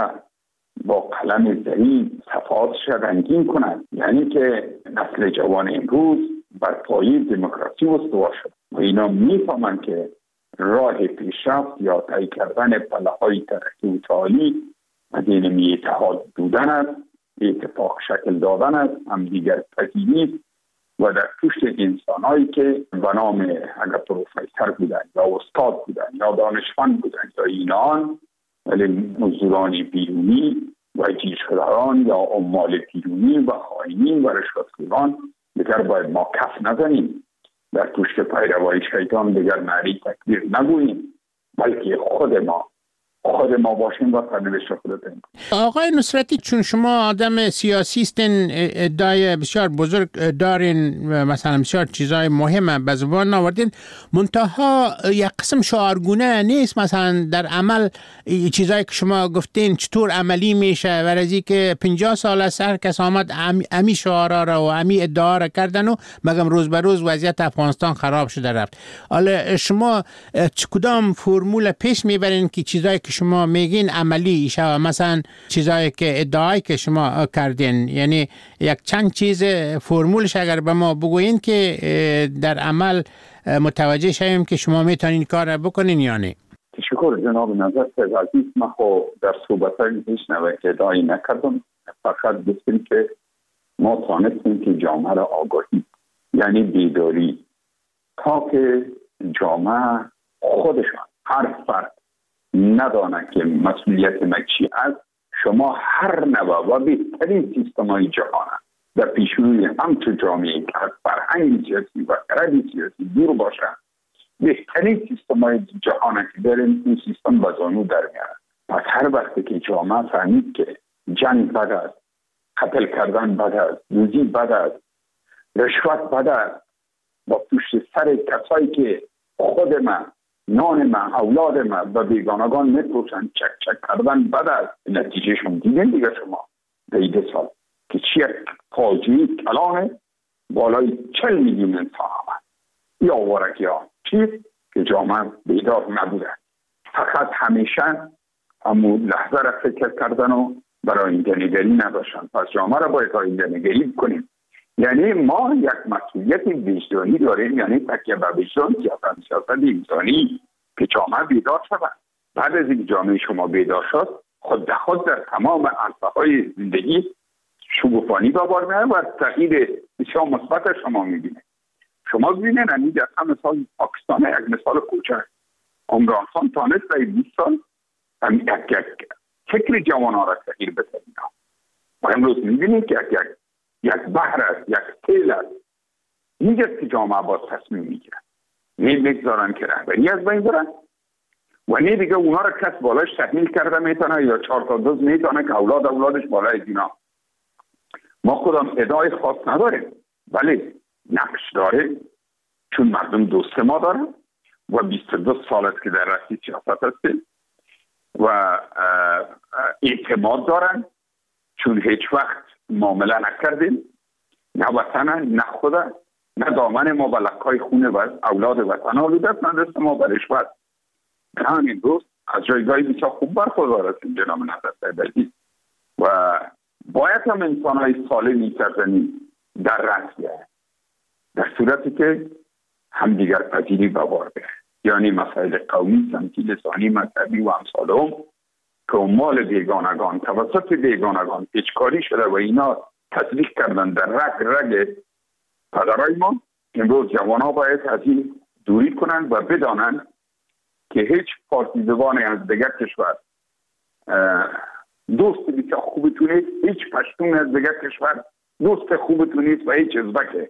S17: با قلم زرین صفحاتش رنگین کنند، یعنی که نسل جوان امروز بر پایه دموکراسی استوار شد و اینا میفهمند که راه پیشرفت یا طی کردن پله‌های ترقی و تعالی مدینه اتحاد بودن است، اتفاق شکل دادن است، همدیگر پذیری و در پشت انسان‌هایی که به نام اگر پروفسور بودن یا استاد بودن یا دانشمند بودن یا اینان، ولی مزدوران بیرونی و جیش‌خواران یا عمال بیرونی و خائنین و رشوتخواران دیگر باید ما کف نزنیم، در پشت پیروای شیطان دیگر نعره تکبیر نگوییم، بلکه خود ما خود ما باشیم و سرنوشت خودتون.
S16: آقای نصرتی، چون شما آدم سیاسی هستین، ادعای بسیار بزرگ دارین، مثلا بسیار چیزای مهم به زبان آوردین، منتها یک قسم شعارگونه نیست. مثلا در عمل چیزایی که شما گفتین چطور عملی میشه؟ ورزی که پنجاه سال از هر کس آمد امی شعارا را و امی ادعا را کردن و مگم روز به روز وضعیت افغانستان خراب شده رفت. حالا شما کدام فرمول پیش میبرین که چیزایی که شما میگین عملی شه؟ مثلا چیزایی که ادعایی که شما کردین، یعنی یک چند چیز فرمولش اگر به ما بگوین که در عمل متوجه شویم که شما میتونین کار بکنین یا نه.
S17: تشکر جناب نظر صاحب عزیز. من خو در صحبت‌های پیشنوی ادعایی نکردم، فقط گفتم که ما تانستیم که جامعه را آگاهی، یعنی بیداری، تا که جامعه خودشان هر فرد ندانه که مسئولیت ما چی است. شما هر نوع و بهترین سیستم‌های جهان در پیشروی همچون جامعه که از فرهنگ سیاسی و خرد سیاسی دور باشه بهترین سیستم های جهان که داریم این سیستم بزانو در میاره. پس هر وقتی که جامعه فهمید که جنگ بد است، قتل کردن بد است، دوزی بد است، رشوت بد است، با پشت سر کسایی که خود من، نان من، اولاد من و بیگانگان میپوشن چک چک کردن بد است. نتیجه شما دیدین دیگه شما دیده سال که چی یک فاجعه کلان بالای چل میلیون انسان آمد. یا وارکی ها چی؟ که جامعه بیدار نبوده. فقط همیشه همون لحظه را فکر کردن و برای آینده نگری نداشتن. پس جامعه را باید آینده نگری کنیم. یعنی ما یک مسئولیت وجدانی داریم، یعنی تکیه به وجدان سیاست سیاست انسانی که جامعه بیدار شود. بعد از این جامعه شما بیدار شد، خود به خود در تمام عرصه‌های زندگی شگوفانی به بار میاد و تغییر بسیار مثبت شما میبینه. شما ببینید همین در مثال پاکستان یک مثال کوچک. عمران خان تانست در بیست سال هم یک یک فکر جوانان را تغییر بده. و امروز میبینید که یک یک یک بحر است، یک تیل است. اینجاست که جامعه باز تصمیم میگیرن. نه میگذارن که رهبری از بین برن و نه دیگه اونا را کس بالاش تحمیل کرده میتونه یا چهار تا دوز میتونه که اولاد اولادش بالای دینا. ما خودم ادعای خاص نداریم، ولی نقش داره چون مردم دوست ما دارن و بیست و دو سال است که در رأس سیاست هستیم و اعتماد دارن چون هیچ وقت معامله نکردیم، نه وطن نه خدا نه دامن ما به لکای خونه و اولاد وطن آلوده است، نه دست ما به رشوت. همین روز از جایگاهی بسیار خوب برخوردار هستیم جناب نظر سیدی و باید هم انسان های سالمی سرزنی در رأس بیاید در صورتی که همدیگر پذیری ببار بیاید، یعنی مسائل قومی، سمتی، لسانی، مذهبی و امثال هم که مال بیگانگان توسط بیگانگان اجکاری شده و اینا تصدیق کردن در رگ رگ پدرای ما. امروز جوان ها باید از این دوری کنن و بدانن که هیچ پارتیزوانی از دیگر کشور دوست بسیار خوبتون نیست، هیچ پشتون از دیگر کشور دوست خوبتون نیست و هیچ ازبکه.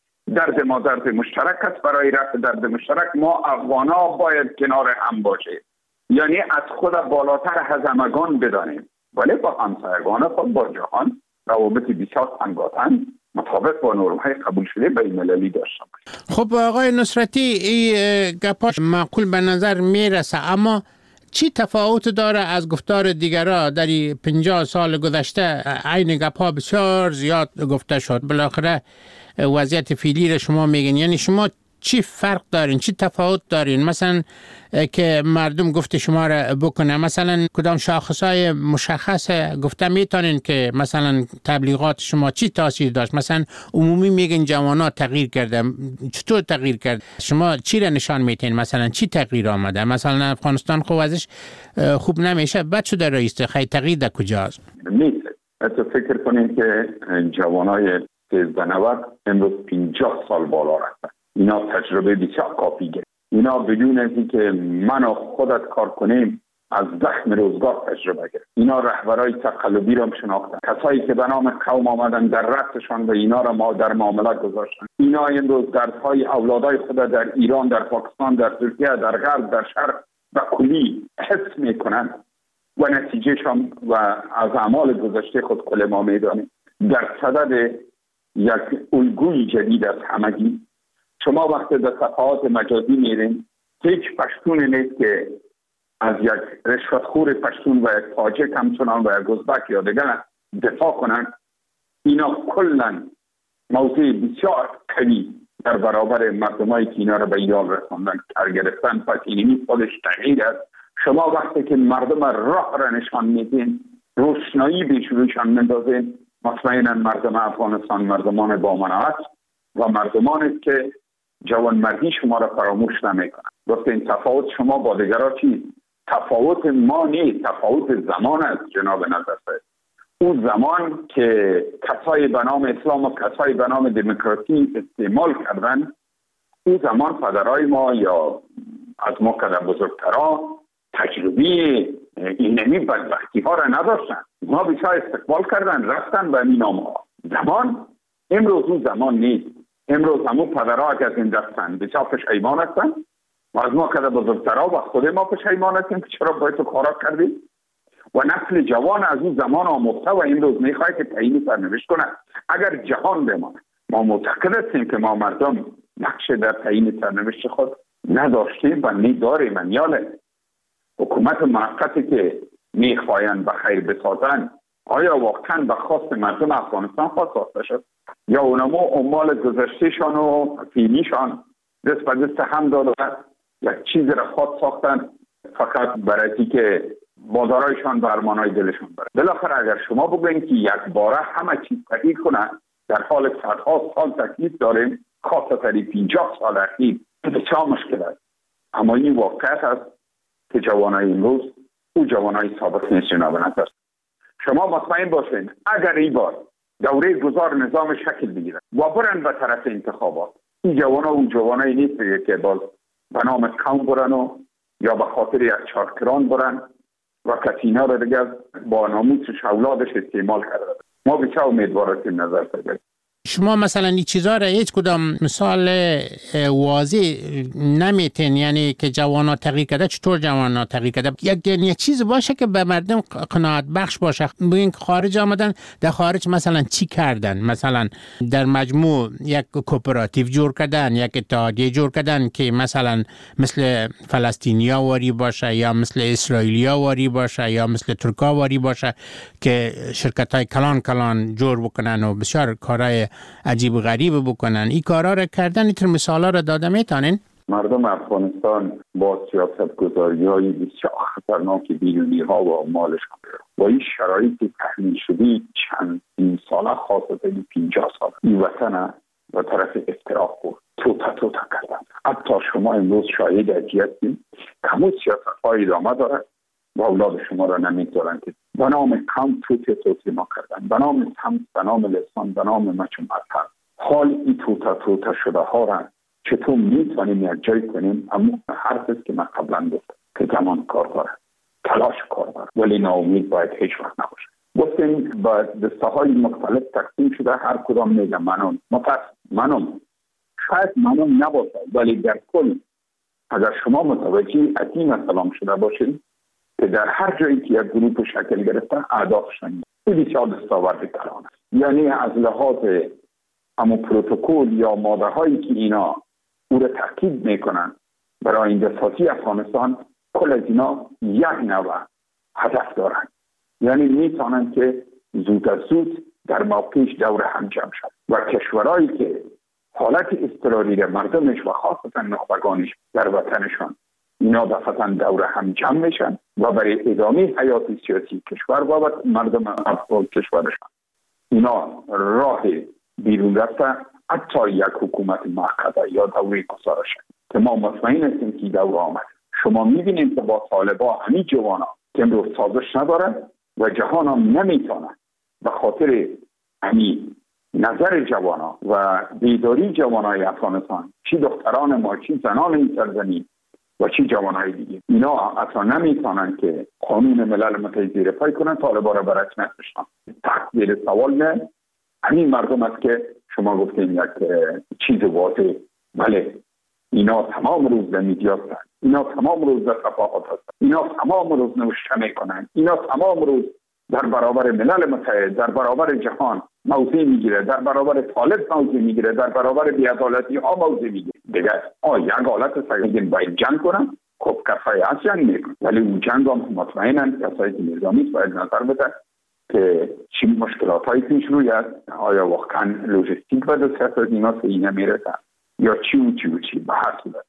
S17: درد ما درد مشترک است. برای رفع درد مشترک ما افغان ها باید کنار هم باشه، یعنی از خود بالاتر از همگان بدانیم، ولی با همسایگان خود با جهان روابط بسیار تنگاتن مطابق با نرم‌های قبول شده بین المللی داشته باشیم.
S16: خب آقای نصرتی این گپاش معقول به نظر میرسه، اما چی تفاوت داره از گفتار دیگرها؟ در پنجاه سال گذشته عین گپا بسیار زیاد گفته شد، بالاخره وضعیت فعلی را شما میگین، یعنی شما چی فرق دارین، چی تفاوت دارین مثلا که مردم گفت شما را بکنه؟ مثلا کدام شاخصهای مشخص گفته میتونین که مثلا تبلیغات شما چی تاثیر داشت؟ مثلا عمومی میگن جوانا تغییر کرده، چطور تغییر کرد؟ شما چی را نشان میتین؟ مثلا چی تغییر آمده؟ مثلا افغانستان خب ازش خوب نمیشه، بد شده رئیس، خیلی تغییر در کجاست؟
S17: نیست. تو فکر کنین که جوانای سیزده نود امروز پنجاه سال بالا رفتن. اینا تجربه بسیار کافی گرفت. اینا بدون از اینکه من و خودت کار کنیم از زخم روزگار تجربه گرفت. اینا رهبرای تقلبی را شناختن، کسایی که به نام قوم آمدن در رأسشان و اینا را ما در معاملات گذاشتن. اینا امروز دردهای اولادای خود در ایران، در پاکستان، در ترکیه، در غرب، در شرق و کلی حس میکنن و نتیجهشان و از اعمال گذشته خود کل ما میدانیم. در صدد یک الگوی جدید از همگی شما وقتی در صفحات مجازی میرین هیچ پشتون نیست که از یک رشوتخور پشتون و یک تاجک همچنان و یک ازبک یا دیگر دفاع کنن. اینا کلن موضوع بسیار قوی در برابر مردمایی که اینا را به ایران رساندن کار گرفتن. پس اینی خودش تغییر است. شما وقتی که مردم راه را نشان میدین، روشنایی به روشان میندازین، مطمئنا مردم افغانستان مردمان با مناعت و مردمان است که جوانمردی شما را فراموش نمیکنن. گفته این تفاوت شما با دیگرها چی؟ تفاوت ما نیست، تفاوت زمان است جناب نظر سید. اون زمان که کسای به نام اسلام و کسای به نام دموکراسی استعمال کردن، اون زمان پدرای ما یا از ما که بزرگترها تجربه اینمی بدبختی ها را نداشتن. ما بسیار استقبال کردن، رفتن به این نام ها. زمان امروز اون زمان نیست. امروز همون پدرها که از این دستن بسیار پشیمان هستن و از ما کده بزرگترها و خود ما پشیمان هستیم که چرا باید تو کارا کردیم و نسل جوان از اون زمان آموخته و این روز میخواه که تعیین سرنوشت کنه. اگر جهان بمانه، ما معتقد هستیم که ما مردم نقش در تعیین سرنوشت خود نداشتیم و نداریم. من یاله حکومت موقتی که میخواین به خیر بسازن، آیا واقعا به خواست مردم افغانستان خواست ساخته شد یا اونمو اموال گذشتهشان و فیلیشان دست به دست هم داده یک چیز را خود ساختن فقط برای که بازارایشان به ارمانهای دلشان بره. بالاخره اگر شما بگوین که یک باره همه چیز تغییر کنه، در حال صدها سال تکلیف داریم، خاصه پنجاه سال اخیر بسیار مشکل است. اما این واقعیت است که جوانای امروز او جوانای سابق نیست جناب نظر. شما مطمئن باشین اگر این بار دوره گذار نظام شکل بگیره و برن به طرف انتخابات، این جوانا و جوانای نیست که باز به نام قوم برن و یا به خاطر یک چارکران برن و کسینا را دیگر با ناموسش اولادش استعمال کرده. ما بسیار امیدوار هستیم نظر بگیریم.
S16: شما مثلا این چیزا را هیچ کدام مثال واضح نمیتین، یعنی که جوانا تغییر کرده، چطور جوانا تغییر کرده؟ یک یک چیز باشه که به مردم قناعت بخش باشه. ببین خارج آمدن، در خارج مثلا چی کردن؟ مثلا در مجموع یک کوپراتیو جور کردن، یک اتحادیه جور کردن که مثلا مثل فلسطینیا واری باشه یا مثل اسرائیلیا واری باشه یا مثل ترکا واری باشه که شرکت های کلان کلان جور بکنن و بسیار کارهای عجیب و غریب بکنن. این کارا را کردن، این تر مثالا را داده میتونین؟
S17: مردم افغانستان با سیاست گذاری های بسیار خطرناک بیرونی ها و مالشان با این شرایط تحمیل شدی چند این ساله خاصه این پینجاه ساله این وطن و طرف افتراق بود توتا توتا کردن. حتی شما امروز شاهد اجیتیم کمو سیاست های ادامه داره و اولاد شما را نمیدارن که به نام قوم توتی توتی ما کردن، به نام سمت، به نام لسان، به نام مچم مذهب. حال این توتا توتا شده ها را چطور میتونیم یک جای کنیم؟ اما حرف است که من قبلا گفتم که زمان کار داره، تلاش کار داره، ولی ناامید باید هیچ وقت نباشه. گفتیم با دسته های مختلف تقسیم شده، هر کدام میگه منم مفصل منم شاید منم نباشه، ولی در کل اگر شما متوجه عظیم سلام شده باشید که در هر جایی که یک گروه شکل گرفته اهدافشان این بسیار دستاورد کلان است. یعنی از لحاظ اما پروتکل یا ماده هایی که اینا او را تاکید میکنن برای آینده سازی افغانستان، کل از اینا یک نوع هدف دارن. یعنی میتونن که زود از زود در موقعش دور هم جمع شد و کشورهایی که حالت اضطراری را مردمش و خاصتا نخبگانش در وطنشان اینا دفعتا دور هم جمع میشن و برای ادامه حیات سیاسی کشور بابت مردم افغان کشورشان اینا راه بیرون رفته حتی یک حکومت موقته یا دوره گذارشن که ما مطمئن هستیم که دور آمد. شما میبینید که با طالبا همین جوانا که امروز سازش ندارن و جهان هم نمیتونه به خاطر همین نظر جوانا و بیداری جوانای افغانستان، چی دختران ما، چی زنان این سرزمین و چی جوانای دیگه، اینا اصلا نمیتونن که قانون ملل متحد زیر پای کنن، طالبا را به رسمیت بشناسن. تقدیر سوال نه همین مردم است که شما گفتین یک چیز واضح. بله اینا تمام روز در میدیا هستن، اینا تمام روز در صفحات هستن، اینا تمام روز نوشته میکنن، اینا تمام روز در برابر ملل متحد، در برابر جهان موضع میگیره، در برابر طالب موضع میگیره، در برابر بی‌عدالتی ها موضع میگیره. دیگه آ یک حالت سگین باید جنگ کنن، خب کسایی از جنگ میکنن، ولی اون جنگ هم مطمئنن کسایی که نظامی باید نظر بده که چی مشکلات هایی پیش روی است، آیا واقعا لوجستیک و دسترس از اینا سینه میرسن یا چی و چی و چی. به هر صورت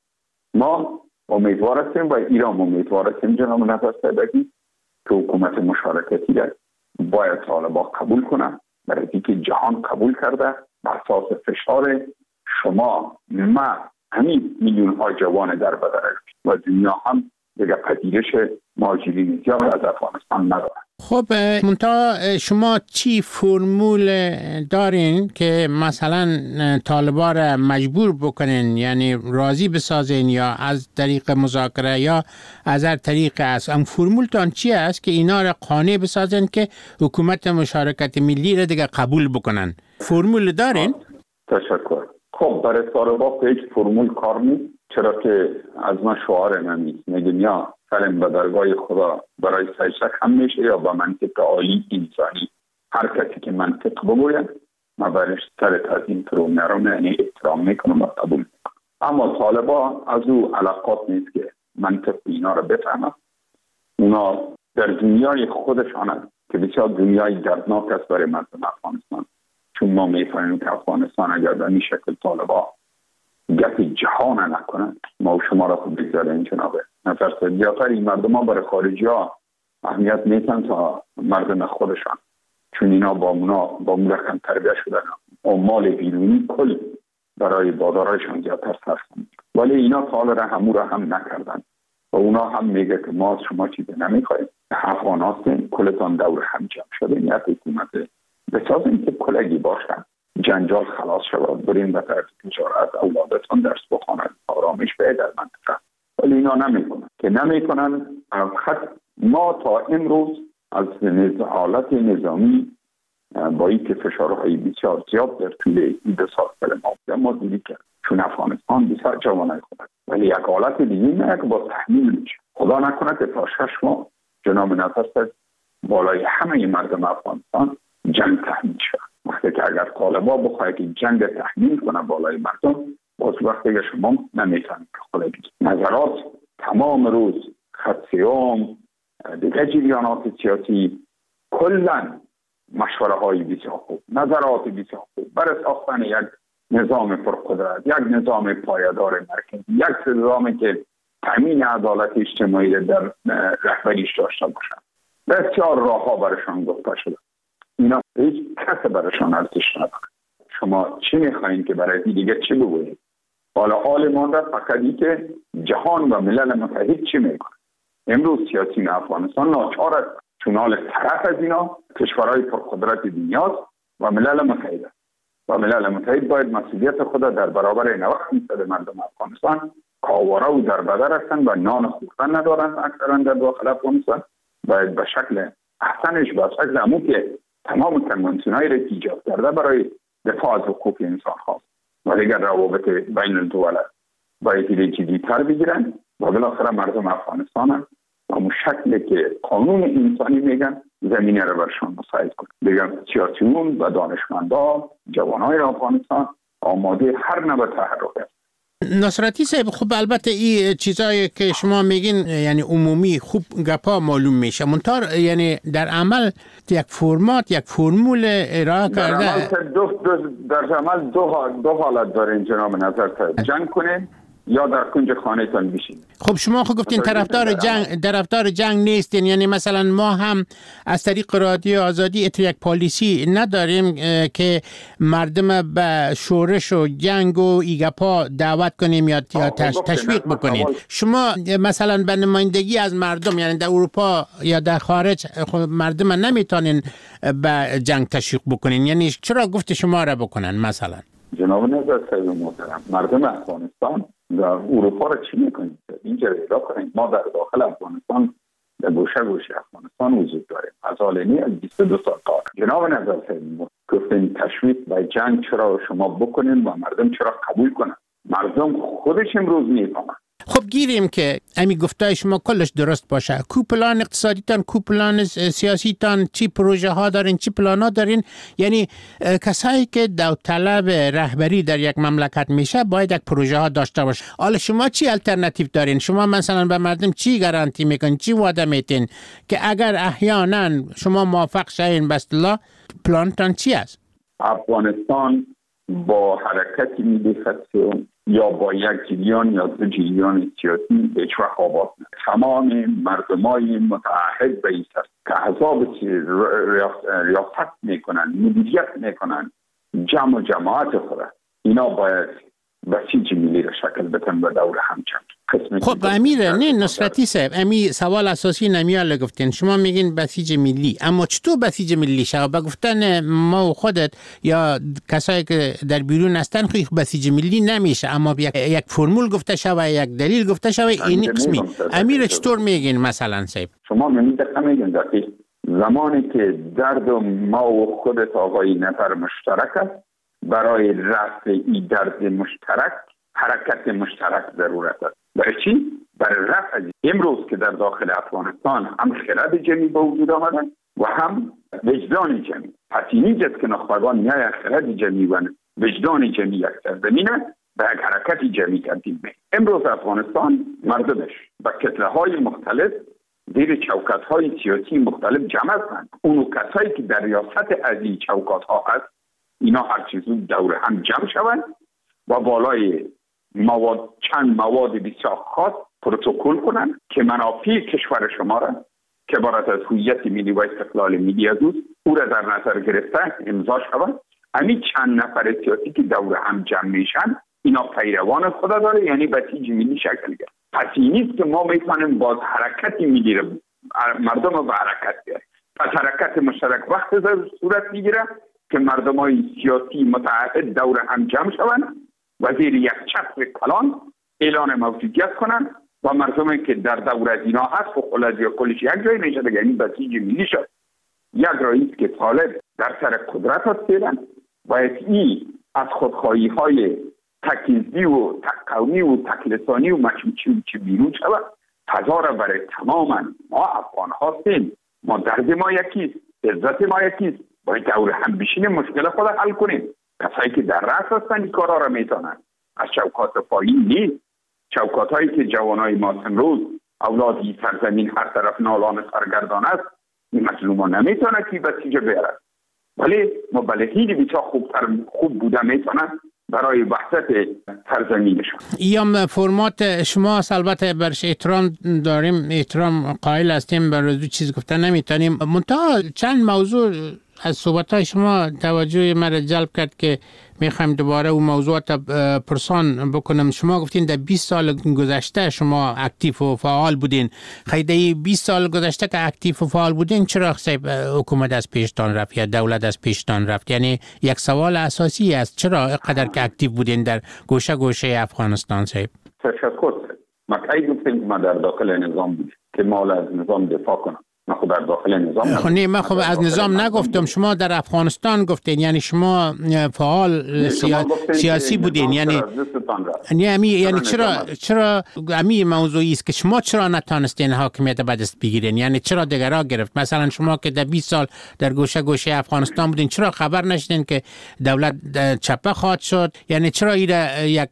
S17: ما امیدوار هستیم و ایران امیدوار هستیم جناب نظر سیدکی که حکومت مشارکتی را باید طالبا قبول کنه، برای اینکه جهان قبول کرده بر اساس فشار شما ما همین میلیون ها جوان در بدر و دنیا هم دیگه پذیرش مهاجرین زیاد از افغانستان نداره.
S16: خب منتها شما چی فرمول دارین که مثلا طالبان را مجبور بکنین، یعنی راضی بسازین یا از طریق مذاکره یا از هر طریق است؟ ام فرمولتان چی است که اینا را قانع بسازین که حکومت مشارکت ملی را دیگه قبول بکنن؟ فرمول دارین؟
S17: تشکر. خب برای طالبان هیچ فرمول کار نیست، چرا که از ما شعار نمیست میگیم یا سلم به درگاه خدا برای سجده کم میشه یا با منطق عالی انسانی. هر کسی که منطق بگوید ما برش سر تعظیم فرو میارم، یعنی احترام میکنم و قبول میکنم. اما طالبا از او علاقات نیست که منطق اینا رو بفهمن. اونا در دنیای خودشان هست که بسیار دنیای دردناک است برای مردم افغانستان، چون ما میفهمیم که افغانستان اگر به این شکل طالبا گپ جهان نکنند ما و شما را خود بگذاریم جنابه نظر سدیاتر این مردم ها برای خارجی ها اهمیت نیتن تا مردم خودشان، چون اینا با اونا با اون رقم تربیه شدن و مال بیرونی کل برای بازارشان زیادتر صرف کنند. ولی اینا سال را همو را هم نکردن و اونا هم میگه که ما شما چیزی نمیخوایم، افغان هستیم، کلتان دور هم جمع شده، نیت حکومت بسازیم که کلگی باشن، جنجال خلاص شود، بریم به طرف تجارت، اولادتان درس بخواند، آرامش به در منطقه. ولی اینا نمیکنن که نمیکنن. خط ما تا امروز از حالت نظامی با این که فشارهای بسیار زیاد در طول این دو سال سال ما ما دیدی کرد، چون افغانستان بسیار جوانای خود، ولی یک حالت دیگه نه که با تحمیل میشه. خدا نکنه که تا شش ماه جناب نظر بالای همه مردم افغانستان جنگ تحمیل شد. وقتی که اگر طالبا بخواهد که جنگ تحمیل کنه بالای مردم، باز وقتی که شما نمیتونید که خود نظرات تمام روز خط سیام دیگه جریانات سیاسی کلا مشوره های بسیار خوب، نظرات بسیار خوب برای ساختن یک نظام پرقدرت، یک نظام پایدار مرکزی، یک نظامی که تامین عدالت اجتماعی در رهبریش داشته باشد. بسیار راه ها برشان گفته شده، اینا هیچ کس برشان ارزش نداره. شما چی میخواین که برای دیگه چی بگویید؟ حالا حال مانده فقط این که جهان و ملل متحد چی میکنه. امروز سیاسیون افغانستان ناچار است، چون حال طرف از اینا کشورهای پرقدرت دنیاست و ملل متحد و ملل متحد باید مسئولیت خود در برابر نود درصد مردم افغانستان کاواره و در بدر هستند و نان خوردن ندارند. اکثرا در داخل افغانستان باید به شکل احسنش به شکل همون که تمام کنوانسیون‌های را ایجاد کرده برای دفاع از حقوق انسان خواست و دیگر روابط بین الدول باید جدی‌تر بگیرن و بالاخره مردم افغانستان هم و همون شکلی که قانون انسانی میگن زمینه را برشان مساعد کنه. دیگر سیاسیون و دانشمندان جوانای افغانستان آماده هر نوع تحرک است.
S16: نصرتی صاحب، خب البته این چیزایی که شما میگین یعنی عمومی خوب گپا معلوم میشه، منتها یعنی در عمل یک فرمات یک فرمول ارائه کرده.
S17: در عمل دو, دو در عمل دو, دو حالت دارین جناب نظر صاحب، جنگ کنین یا در کنج خانه تان بشین.
S16: خب شما خب گفتین طرفدار جنگ طرفدار جنگ نیستین، یعنی مثلا ما هم از طریق رادیو آزادی ات یک پالیسی نداریم که مردم به شورش و جنگ و ایگپا دعوت کنیم یا تشویق بکنیم. شما مثلا به نمایندگی از مردم، یعنی در اروپا یا در خارج مردم نمیتونین به جنگ تشویق بکنین، یعنی چرا گفت شما را بکنن؟ مثلا
S17: جناب نظر صاحب محترم، مردم افغانستان در اروپا را چی میکنید؟ اینجا ایرا کنید. ما در داخل افغانستان در گوشه گوشه افغانستان وجود داریم از حالینی از بیست و دو سال قبل. جناب نظر صاحب گفتین تشویق به جنگ چرا شما بکنین و مردم چرا قبول کنن؟ مردم خودش امروز میفهمن.
S16: خب گیریم که امی گفتای شما کلش درست باشه. کو پلان اقتصادیتان، کو پلان سیاسیتان، چی پروژه ها دارین، چی پلان ها دارین؟ یعنی کسایی که داوطلب رهبری در یک مملکت میشه باید یک پروژه ها داشته باشه. حالا شما چی الटरनेटिव دارین؟ شما مثلا به مردم چی گارانتی میکنین، چی وعده میتین که اگر احیانا شما موافق شین به اصطلاح پلانتان چی است؟
S17: افغانستان با حرکت ملی خطی یا با یک جریان یا دو جریان سیاسی به هیچ وقت آباد نه. تمام مردمای متعهد به این است که احزاب ریاست میکنن، مدیریت میکنن جمع و جماعت خود، اینا باید بسیج ملی را شکل بدن و دور هم جمع.
S16: خب امیر نه نصرتی صاحب، امی سوال اساسی نمیال گفتین، شما میگین بسیج ملی، اما چطور بسیج ملی شد؟ با گفتن ما و خودت یا کسایی که در بیرون هستن خیلی بسیج ملی نمیشه، اما یک, یک فرمول گفته شوه، یک دلیل گفته شوه، این قسمی. امیر چطور میگین مثلا صاحب؟
S17: شما میگین دقیقا میگین دقیق زمانی که درد ما و خودت آقای نفر مشترک است، برای رفع این درد مشترک حرکت مشترک ضرورت است. برای چی؟ برای رفع امروز که در داخل افغانستان هم خرد جمعی به وجود آمدن و هم وجدان جمعی. پس این است که نخبگان میای خرد جمعی و وجدان جمعی یک سرزمینه به یک حرکت جمعی تبدیل میشه. امروز افغانستان مردمش با کتله های مختلف زیر چوکات های سیاسی مختلف جمع هستند. اون کسایی که در ریاست از این چوکات ها هست اینا هر چیزو دور هم جمع شوند و بالای مواد چند مواد بسیار خاص پروتکل کنند که منافع کشور شما را که عبارت از هویت ملی و استقلال ملی از اوست او را در نظر گرفته امضا شود. همین چند نفر سیاسی که دور هم جمع میشن اینا پیروان خدا داره، یعنی بسیج ملی شکل گرفت. پس این نیست که ما میتونیم باز حرکت ملی را مردم رو به حرکت بیاریم. پس حرکت مشترک وقت صورت میگیره که مردم های سیاسی متعهد دور هم جمع شوند و زیر یک چتر کلان اعلان موجودیت کنند و مردمی که در دور از اینا هست و خلاص یا کلش یک جایی میشه دیگه، یعنی بسیج ملی شد. یک رئیس که طالب در سر قدرت هست فعلا باید این از خودخواهی های تکیزی و تقومی و تکلسانی و مچوچی چی بیرون شود. فضا را برای تماما ما افغان هستیم، ما درد ما یکیست، عزت ما یکیست، باید دور هم بشینیم مشکل خود حل کنیم. کسایی که در رأس هستن این کارا را میتونن، از چوکات پایین نیست. چوکات هایی که جوانای ما امروز اولادی سرزمین هر طرف نالان سرگردان است، این مظلومان نمیتونه کی بسیجه بیارد، ولی مبلغین بسیار خوبتر خوب بوده میتونن برای وحدت سرزمینشان.
S16: ایام فرمات شما البته برش احترام داریم، احترام قائل هستیم، برای دو چیز گفتن نمیتونیم. منتها چند موضوع از صحبت‌های شما توجه مرا جلب کرد که میخوایم دوباره اون موضوعات پرسان بکنم. شما گفتین در بیست سال گذشته شما اکتیو و فعال بودین. خیلی بیست سال گذشته که اکتیو و فعال بودین چرا حکومت از پیشتان رفت یا دولت از پیشتان رفت؟ یعنی یک سوال اساسی است، چرا قدر که اکتیو بودین در گوشه گوشه افغانستان صاحب؟
S17: تشکر. ما کی گفتیم ما در داخل نظام بودیم که ما از نظام دفاع کنم. ما خود در داخل نظام
S16: خب نه من خب از نظام نگفتم، شما در افغانستان گفتین، یعنی شما فعال سیا... سیاسی بودین. یعنی یعنی یعنی چرا چرا امی موضوعی است که شما چرا نتونستین حاکمیت به دست بگیرین؟ یعنی چرا دیگرها گرفت؟ مثلا شما که در بیست سال در گوشه گوشه افغانستان بودین چرا خبر نشدین که دولت چپه خواهد شد؟ یعنی چرا ایره یک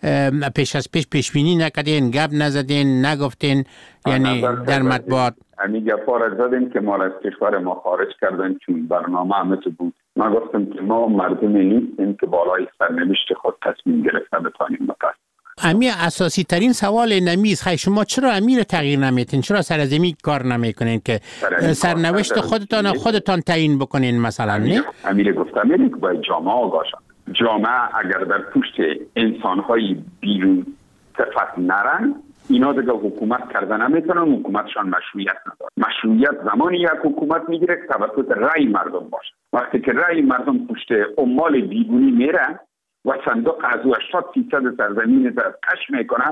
S16: پیش از پیش پیش بینی نکردین، گپ نزدین، نگفتین یعنی در مطبوعات؟
S17: امی گپا را زدیم که ما را از کشور ما خارج کردن چون برنامه همه بود. ما گفتم که ما مردمی نیستیم که بالای سرنوشت خود تصمیم گرفته بتانیم متاسف.
S16: امی اساسی ترین سوال نمیست. خیلی شما چرا امیر تغییر نمیتین؟ چرا سرزمین کار نمیکنین که سرنوشت خودتان خودتان تعیین بکنین مثلا؟ نه
S17: امیر گفتم میگه که باید جامعه آگاه شد. جامعه اگر در پشت انسان‌های بیرون صفت نرن اینا دیگه حکومت کردن نمیتونن، حکومتشان مشروعیت نداره. مشروعیت زمانی یک حکومت میگیره که توسط رأی مردم باشه. وقتی که رأی مردم پشت عمال بیرونی میره و صندوق از هشتاد درصد سرزمین را کش میکنه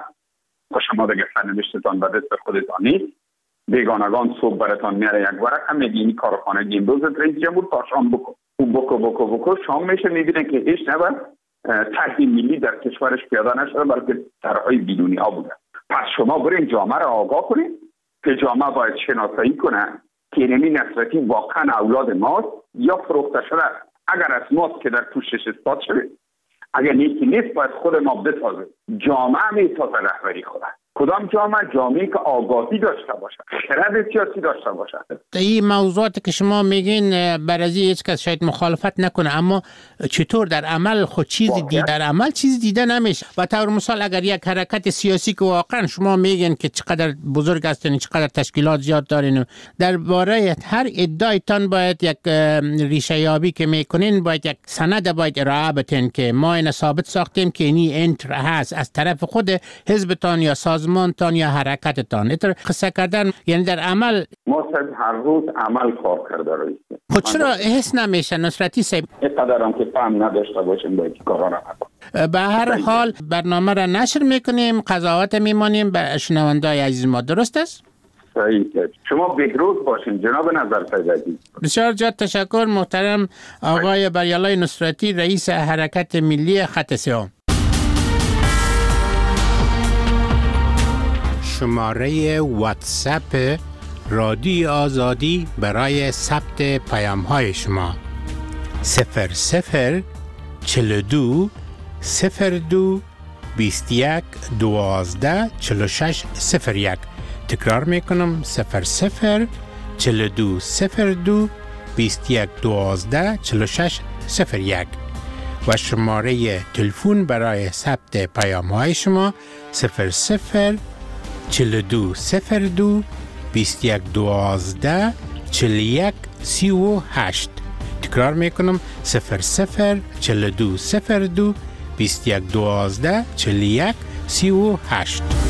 S17: و شما دیگه سرنوشتتان به دست خودتان نیست. بیگانگان صبح براتان میاره یک ورق هم میگه این کارخانه امروز رئیس جمهور تا شام بکن. او بکو بکو بکو شام میشه میبینه که هیچ نباید طرح ملی در کشورش پیاده نشده بلکه طرحهای بیرونی ها بوده. پس شما برین جامعه را آگاه کنید که جامعه باید شناسایی کنه که نمی نصرتی واقعا اولاد ماست یا فروخته شده. اگر از ماست که در پوشش اثبات شده، اگر نیستی نیست باید خود ما بسازه. جامعه میسازه رهبری خود. کدام جامعه؟ جامعه که آگاهی داشته باشه، خرد سیاسی داشته باشه.
S16: این موضوعاتی که شما میگین برای هیچ کس شاید مخالفت نکنه، اما چطور در عمل خود چیزی دید در عمل چیزی دیده نمیشه؟ و طور مثال اگر یک حرکت سیاسی که واقعا شما میگین که چقدر بزرگ هستین، چقدر تشکیلات زیاد دارین، درباره هر ادعایتان باید یک ریشه یابی که میکنین، باید یک سند باید ارائه بدین که ما این ثابت ساختیم که اینی انتر هست از طرف خود حزبتان یا سازمانتان یا حرکتتان. اتر قصه کردن یعنی در عمل
S17: ما هر روز عمل کار کرده راییم.
S16: خود چرا حس نمیشه نصرتی صاحب؟
S17: اینقدر هم که فهم نداشته باشیم باید کارا را نکنیم.
S16: به هر حال برنامه را نشر میکنیم، قضاوت میمانیم به شنوندای عزیز ما، درست است؟
S17: صحیح. شما بهروز باشین جناب نظر عزیز.
S16: بسیار زیاد تشکر محترم آقای بریالای نصرتی رئیس حرکت ملی خط سیام. شماره واتساپ رادیو آزادی برای ثبت پیام های شما صفر صفر چهل و دو صفر دو بیست و یک دوازده چهل و شش صفر یک. تکرار میکنم صفر صفر چهل و دو صفر دو بیست و یک دوازده چهل و شش صفر یک و شماره تلفن برای ثبت پیام های شما صفر صفر چهل و دو صفر دو بیست و یک دوازده چهل و یک سی و هشت. تکرار میکنم صفر صفر چهل و دو صفر دو بیست و یک دوازده چهل و یک سی و هشت.